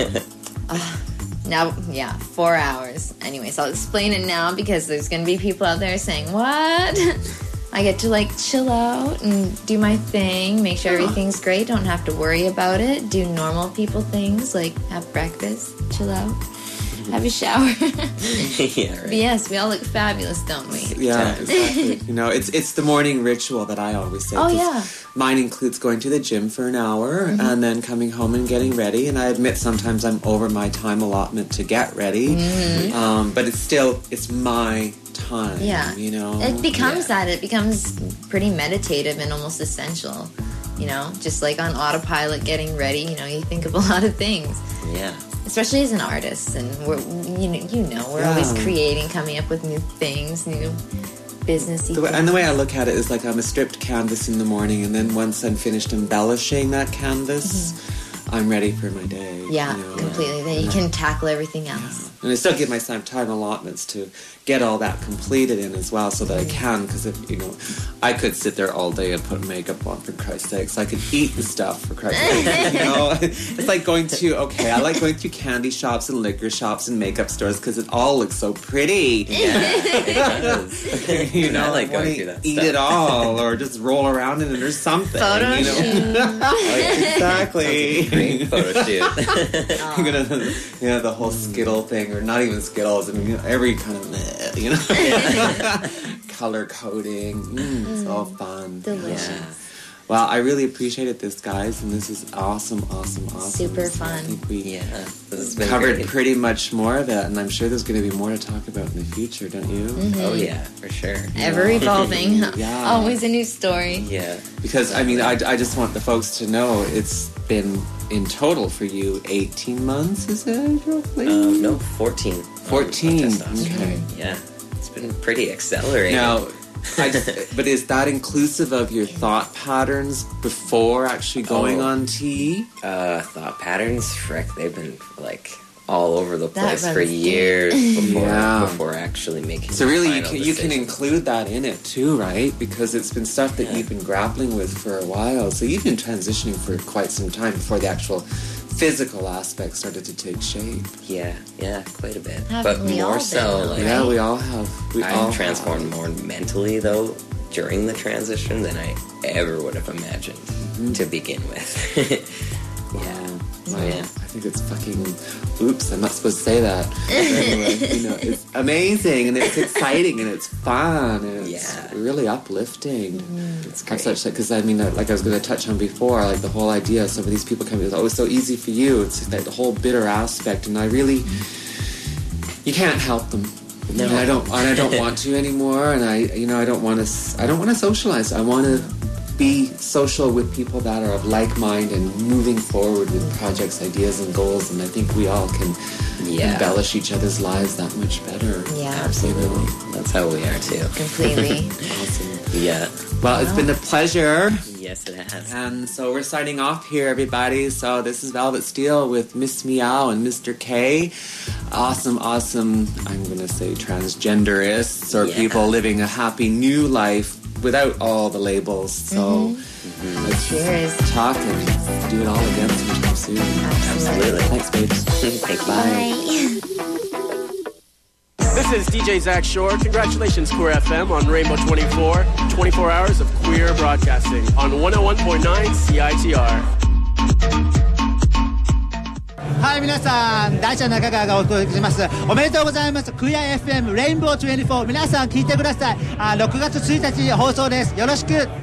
Now, yeah, four hours. Anyways, I'll explain it now because there's going to be people out there saying, what? I get to like chill out and do my thing, make sure everything's great, don't have to worry about it, do normal people things like have breakfast, chill out, have a shower. Yeah, right. But yes, we all look fabulous, don't we? Yeah, exactly. You know, it's it's the morning ritual that I always say. Oh, 'cause yeah. Mine includes going to the gym for an hour Mm-hmm. and then coming home and getting ready. And I admit sometimes I'm over my time allotment to get ready, Mm-hmm. um, but it's still it's my time. Yeah. you know. It becomes Yeah. that. It becomes pretty meditative and almost essential. You know, just like on autopilot getting ready, you know, you think of a lot of things. Yeah. Especially as an artist, and we're you know you know we're always Yeah. creating, coming up with new things, new businessy The way, things. and the way I look at it is like I'm a stripped canvas in the morning, and then once I'm finished embellishing that canvas, I'm ready for my day. Mm-hmm. yeah, you know. completely. Then you can tackle everything else. And I still give myself time allotments to get all that completed in as well, so that I can. Because if you know, I could sit there all day and put makeup on for Christ's sakes. I could eat the stuff for Christ's sake. You know, it's like going to okay. I like going through candy shops and liquor shops and makeup stores because it all looks so pretty. It does. You know, I like wanna going through that eat stuff. it all, or just roll around in it or something. Photo you know? shoot. Exactly. Great photo shoot. I'm gonna, you know, the whole Skittle thing, or not even Skittles. I mean, you know, every kind of, meh, you know, color coding. Mm, it's all fun. Delicious. Yeah. Well, I really appreciated this, guys, and this is awesome, awesome, awesome. Super So I fun. think we Yeah. This has been covered great. pretty much more of it, and I'm sure there's going to be more to talk about in the future, don't you? Oh, yeah, for sure. Ever evolving. Yeah. Always a new story. Yeah. Because, I mean, I, I just want the folks to know it's been, in total for you, eighteen months, is it, roughly? Um, no, fourteen. fourteen, Um, testosterone. okay. Yeah. It's been pretty accelerating. Now, I just, but is that inclusive of your thought patterns before actually going Oh. on T? uh, thought patterns, frick, they've been like all over the That place for runs deep. years before Yeah. before actually making. So the really, you final can, you can decision. include that in it too, right? Because it's been stuff that Yeah. you've been grappling with for a while. So you've been transitioning for quite some time before the actual physical aspect started to take shape. Yeah, yeah, quite a bit. Haven't but we all more been, so, though, like right? Yeah, we all have. We all I've transformed have. more mentally though during the transition than I ever would have imagined to begin with. yeah. So, Wow. yeah. I think it's fucking. Oops, I'm not supposed to say that. But anyway, you know, it's amazing and it's exciting and it's fun and it's Yeah. really uplifting. It's I'm great. such because I mean, like I was going to touch on before, like the whole idea of some of these people coming, oh, it's so easy for you. It's like the whole bitter aspect, and I really, you can't help them. No. And I don't, and I don't want to anymore. And I, you know, I don't want to, I don't want to socialize. I want to be social with people that are of like mind and moving forward with projects, ideas, and goals. And I think we all can Yeah. embellish each other's lives that much better. Yeah, Absolutely. That's how we are too. completely. Awesome. Yeah. Well, it's been a pleasure. Yes, it has. And so we're signing off here, everybody. So this is Velvet Steel with Miss Meow and Mister K. Awesome, awesome, I'm going to say transgenderists or Yeah. people living a happy new life without all the labels. So mm-hmm. let's cheers. Talk and do it all again sometime soon. Absolutely. Thanks, babes. Thank you. Bye. This is D J Zach Shore. Congratulations, Queer F M on Rainbow twenty-four. twenty-four hours of queer broadcasting on one oh one point nine C I T R. はい、皆さん、大ちゃん中川がお届けします。おめでとうございます。クイア エフエム レインボーにじゅうよん。皆さん聞いてください。あ、ろくがつついたち放送です。よろしく。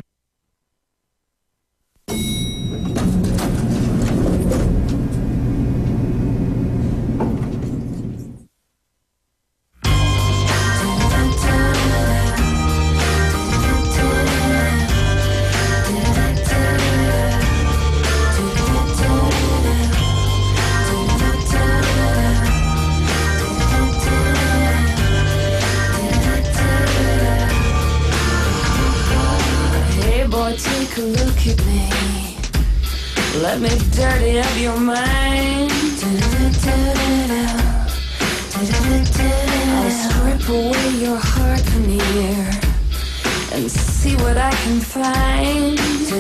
Take a look at me. Let me dirty up your mind. I'll strip away your heart veneer and see what I can find.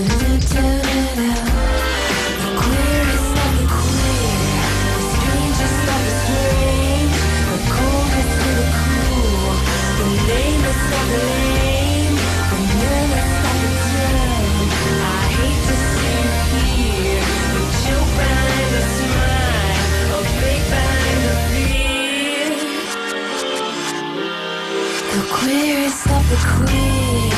The queerest of the queer, the strangest of the strange, the coldest of the cool, the lamest of the lame, the nervous of the dumb. I hate to see you here, but choke behind the smile, or fake behind the fear. The queerest of the queer.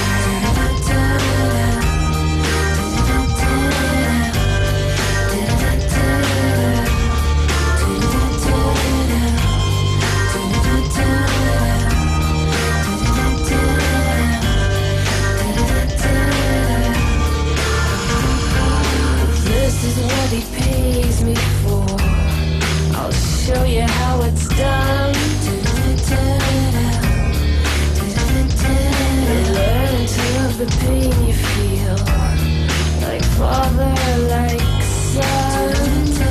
This is what he pays me for. I'll show you how it's done. Learn to love the pain you feel, like father, like son.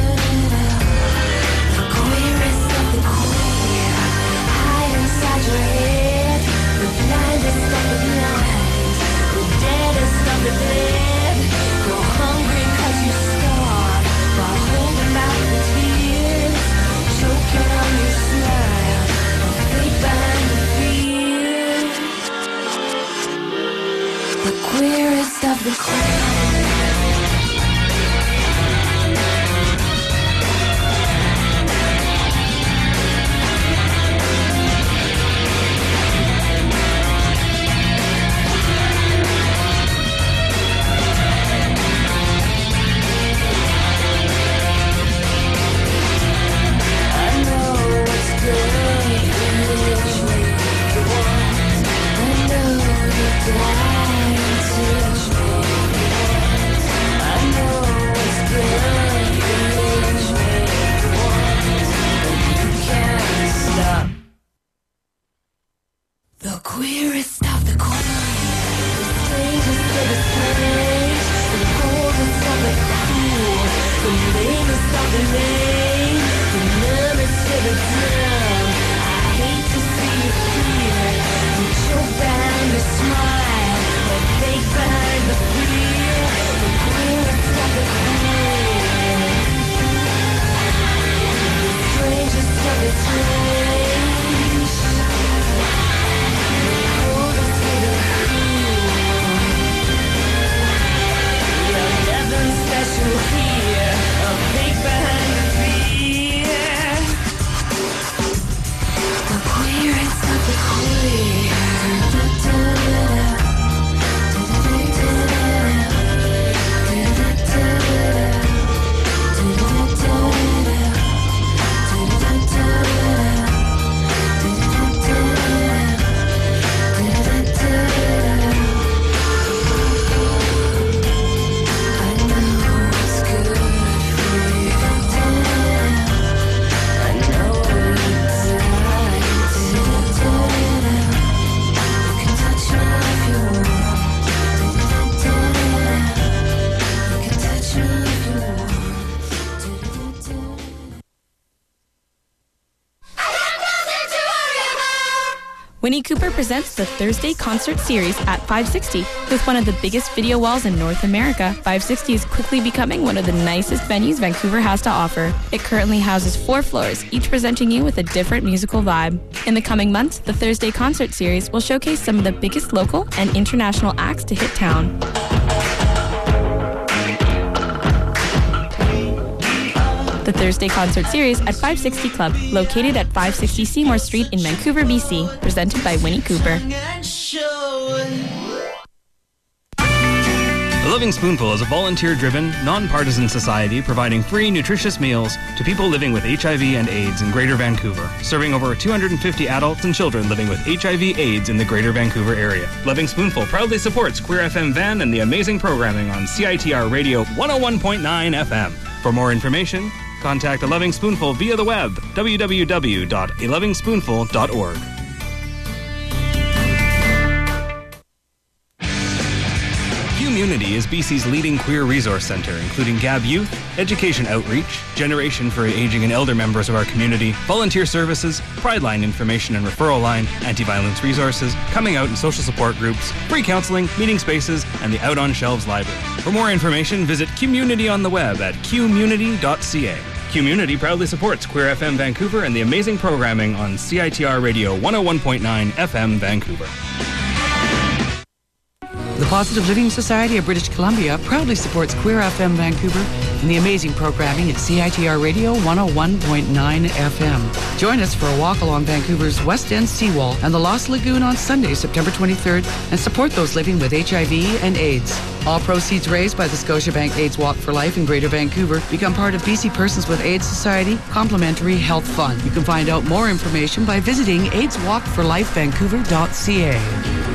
The queerest of the queer, hide inside your head. The blindest of the blind, the deadest of the dead. Go hungry 'cause you starve, while holding back the tears, choking on your smile, and fake behind the fear. The queerest of the queer. The queerest of the queer, the strangest of the strange, the coldest of the cool, the lamest of the lame, the numbest of the dumb. I hate to see you here, you choke behind the smile, or fake behind the fear. The queerest of the queer, the strangest of the strange. Special here, a big behind the fear. Winnie Cooper presents the Thursday Concert Series at five sixty. With one of the biggest video walls in North America, five sixty is quickly becoming one of the nicest venues Vancouver has to offer. It currently houses four floors, each presenting you with a different musical vibe. In the coming months, the Thursday Concert Series will showcase some of the biggest local and international acts to hit town. The Thursday Concert Series at five sixty Club, located at five sixty Seymour Street in Vancouver, B C, presented by Winnie Cooper. The Loving Spoonful is a volunteer-driven, non-partisan society providing free, nutritious meals to people living with H I V and AIDS in Greater Vancouver, serving over two hundred fifty adults and children living with H I V AIDS in the Greater Vancouver area. Loving Spoonful proudly supports Queer F M Van and the amazing programming on C I T R Radio one oh one point nine F M. For more information, contact A Loving Spoonful via the web, w w w dot a loving spoonful dot org. Community is B C's leading queer resource centre, including Gab Youth, education outreach, Generation for aging and elder members of our community, volunteer services, Pride Line information and referral line, anti-violence resources, coming out and social support groups, free counselling, meeting spaces, and the Out on Shelves library. For more information, visit Community on the web at community dot c a. Community proudly supports Queer F M Vancouver and the amazing programming on C I T R Radio one oh one point nine F M Vancouver. The Positive Living Society of British Columbia proudly supports Queer F M Vancouver and the amazing programming at C I T R Radio one oh one point nine F M. Join us for a walk along Vancouver's West End seawall and the Lost Lagoon on Sunday, September twenty-third, and support those living with H I V and AIDS. All proceeds raised by the Scotiabank AIDS Walk for Life in Greater Vancouver become part of B C Persons with AIDS Society Complementary Health Fund. You can find out more information by visiting aids walk for life vancouver dot c a.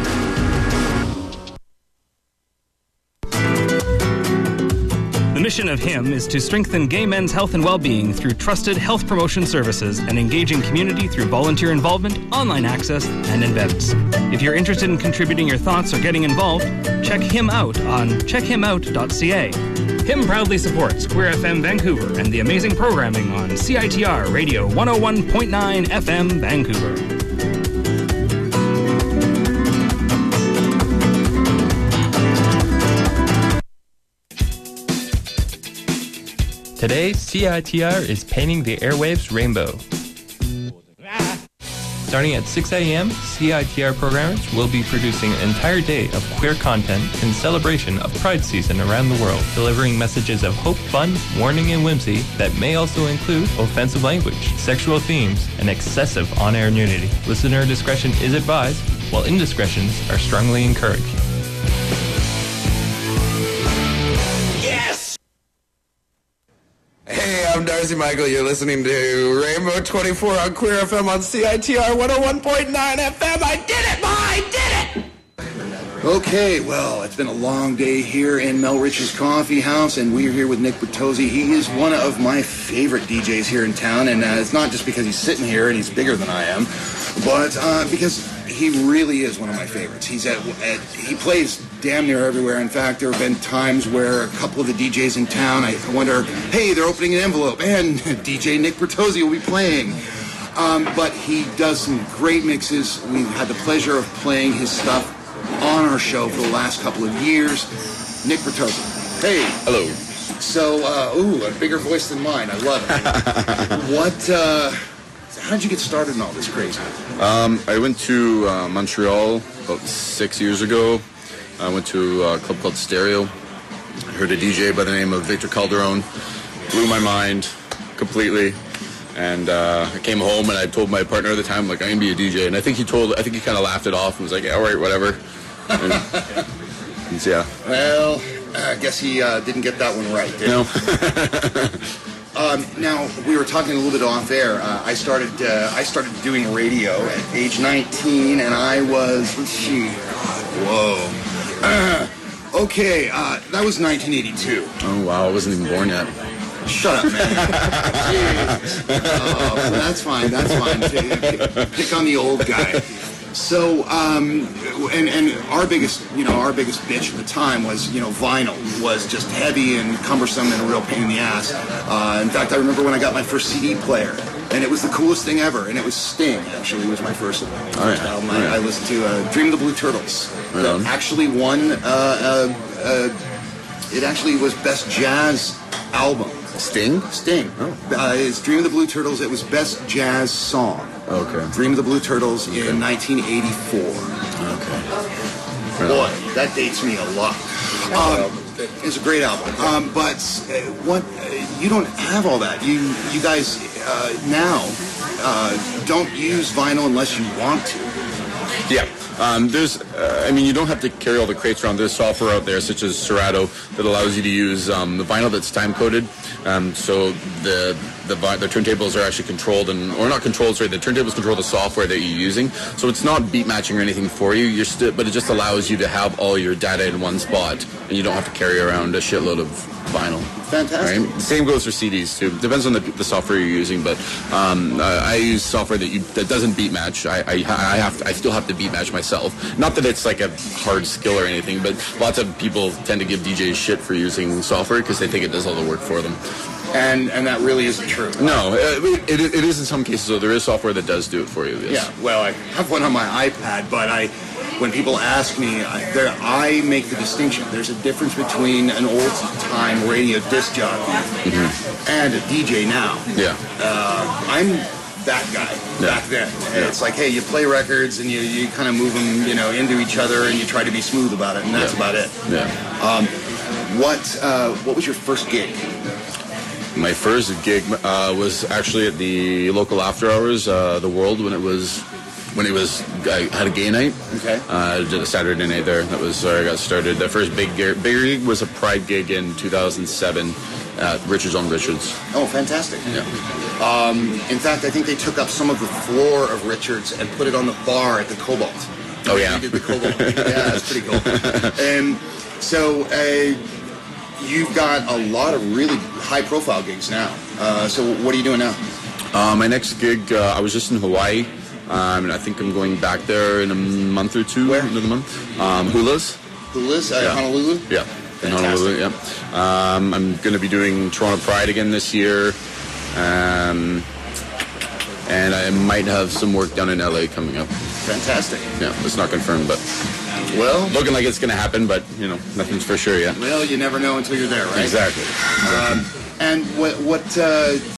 The mission of HIM is to strengthen gay men's health and well-being through trusted health promotion services and engaging community through volunteer involvement, online access, and events. If you're interested in contributing your thoughts or getting involved, check HIM out on check him out dot c a. HIM proudly supports Queer F M Vancouver and the amazing programming on C I T R Radio one oh one point nine F M Vancouver. Today, C I T R is painting the airwaves rainbow. Starting at six a m, C I T R programmers will be producing an entire day of queer content in celebration of Pride season around the world, delivering messages of hope, fun, warning, and whimsy that may also include offensive language, sexual themes, and excessive on-air nudity. Listener discretion is advised, while indiscretions are strongly encouraged. Hey, I'm Darcy Michael. You're listening to Rainbow twenty-four on Queer F M on C I T R one oh one point nine F M. I did it, Ma! I did it! Okay, well, it's been a long day here in Mel Rich's Coffee House, and we're here with Nick Bertozzi. He is one of my favorite D Js here in town, and uh, it's not just because he's sitting here and he's bigger than I am, but uh, because he really is one of my favorites. He's at, at he plays damn near everywhere. In fact, there have been times where a couple of the D Js in town, I wonder, hey, they're opening an envelope, and D J Nick Bertozzi will be playing. Um, but he does some great mixes. We've had the pleasure of playing his stuff on our show for the last couple of years. Nick Bertozzi. Hey. Hello. So, uh, ooh, a bigger voice than mine. I love it. What, uh, how did you get started in all this crazy? Um, I went to uh, Montreal about six years ago. I went to a club called Stereo. I heard a D J by the name of Victor Calderon. Blew my mind completely. And uh, I came home and I told my partner at the time, like, I'm going to be a D J. And I think he told, I think he kind of laughed it off and was like, yeah, all right, whatever. And, and so, yeah. Well, I guess he uh, didn't get that one right, did no. um, now, we were talking a little bit off air. Uh, I started uh, I started doing radio at age nineteen, and I was, let's see, whoa. Uh, okay, uh, that was nineteen eighty-two. Oh, wow, I wasn't even born yet. Shut up, man. Jeez. Oh, well, that's fine, that's fine. Pick, pick on the old guy. So, um, and, and our biggest, you know, our biggest bitch at the time was, you know, vinyl was just heavy and cumbersome and a real pain in the ass. Uh, in fact, I remember when I got my first C D player. and it was the coolest thing ever. And it was Sting, actually, was my first, first right. album. All right. I, I listened to uh, Dream of the Blue Turtles. Right that on. actually won, uh, uh, uh, it actually was Best Jazz Album. Sting? Sting. Oh. Uh, it's Dream of the Blue Turtles. It was Best Jazz Song. Okay. Dream of the Blue Turtles Okay. in nineteen eighty-four. Okay. Boy, that dates me a lot. Um, it's a great album, um, but uh, what uh, you don't have all that. You you guys uh, now uh, don't use vinyl unless you want to. Yeah. Um, there's, uh, I mean, you don't have to carry all the crates around. There's software out there, such as Serato, that allows you to use um, the vinyl that's time coded. Um, so the the vi- the turntables are actually controlled, and or not controlled. Sorry, the turntables control the software that you're using. So it's not beat matching or anything for you. You're still, but it just allows you to have all your data in one spot, and you don't have to carry around a shitload of vinyl. Fantastic. Right? The same goes for C Ds too. Depends on the, the software you're using, but um, I, I use software that you that doesn't beat match. I I, I have to, I still have to beat match myself. Not that it's like a hard skill or anything, but lots of people tend to give D Js shit for using software because they think it does all the work for them. And and that really isn't true. No, it, it, it is in some cases. So there is software that does do it for you. Yes. Yeah. Well, I have one on my iPad, but I. When people ask me, I, there, I make the distinction. There's a difference between an old-time radio disc jockey Mm-hmm. and a D J now. Yeah. Uh, I'm that guy Yeah. back then. And Yeah. It's like, hey, you play records and you, you kind of move them, you know, into each other, and you try to be smooth about it, and that's Yeah. about it. Yeah. Um, what uh, What was your first gig? My first gig uh, was actually at the local after hours, uh, the World, when it was when it was I had a gay night. Okay. Uh, I did a Saturday night there. That was where I got started. The first big gig, bigger gig was a Pride gig in two thousand seven at Richards on Richards. Oh, fantastic. Yeah. Um, in fact, I think they took up some of the floor of Richards and put it on the bar at the Cobalt. Oh, yeah. They did the Cobalt. Yeah, that's pretty cool. And so uh, you've got a lot of really high-profile gigs now. Uh, so what are you doing now? Uh, my next gig, uh, I was just in Hawaii. Um, and I think I'm going back there in a month or two. Where? End of the month. Um, Hula's. Hula's? Uh, Yeah. Honolulu? Yeah. In Honolulu, yeah. Um, I'm going to be doing Toronto Pride again this year. Um, and I might have some work down in L A coming up. Fantastic. Yeah, it's not confirmed, but Well, looking like it's going to happen, but, you know, nothing's for sure yet. well, you never know until you're there, right? Exactly. Um, and what, what uh,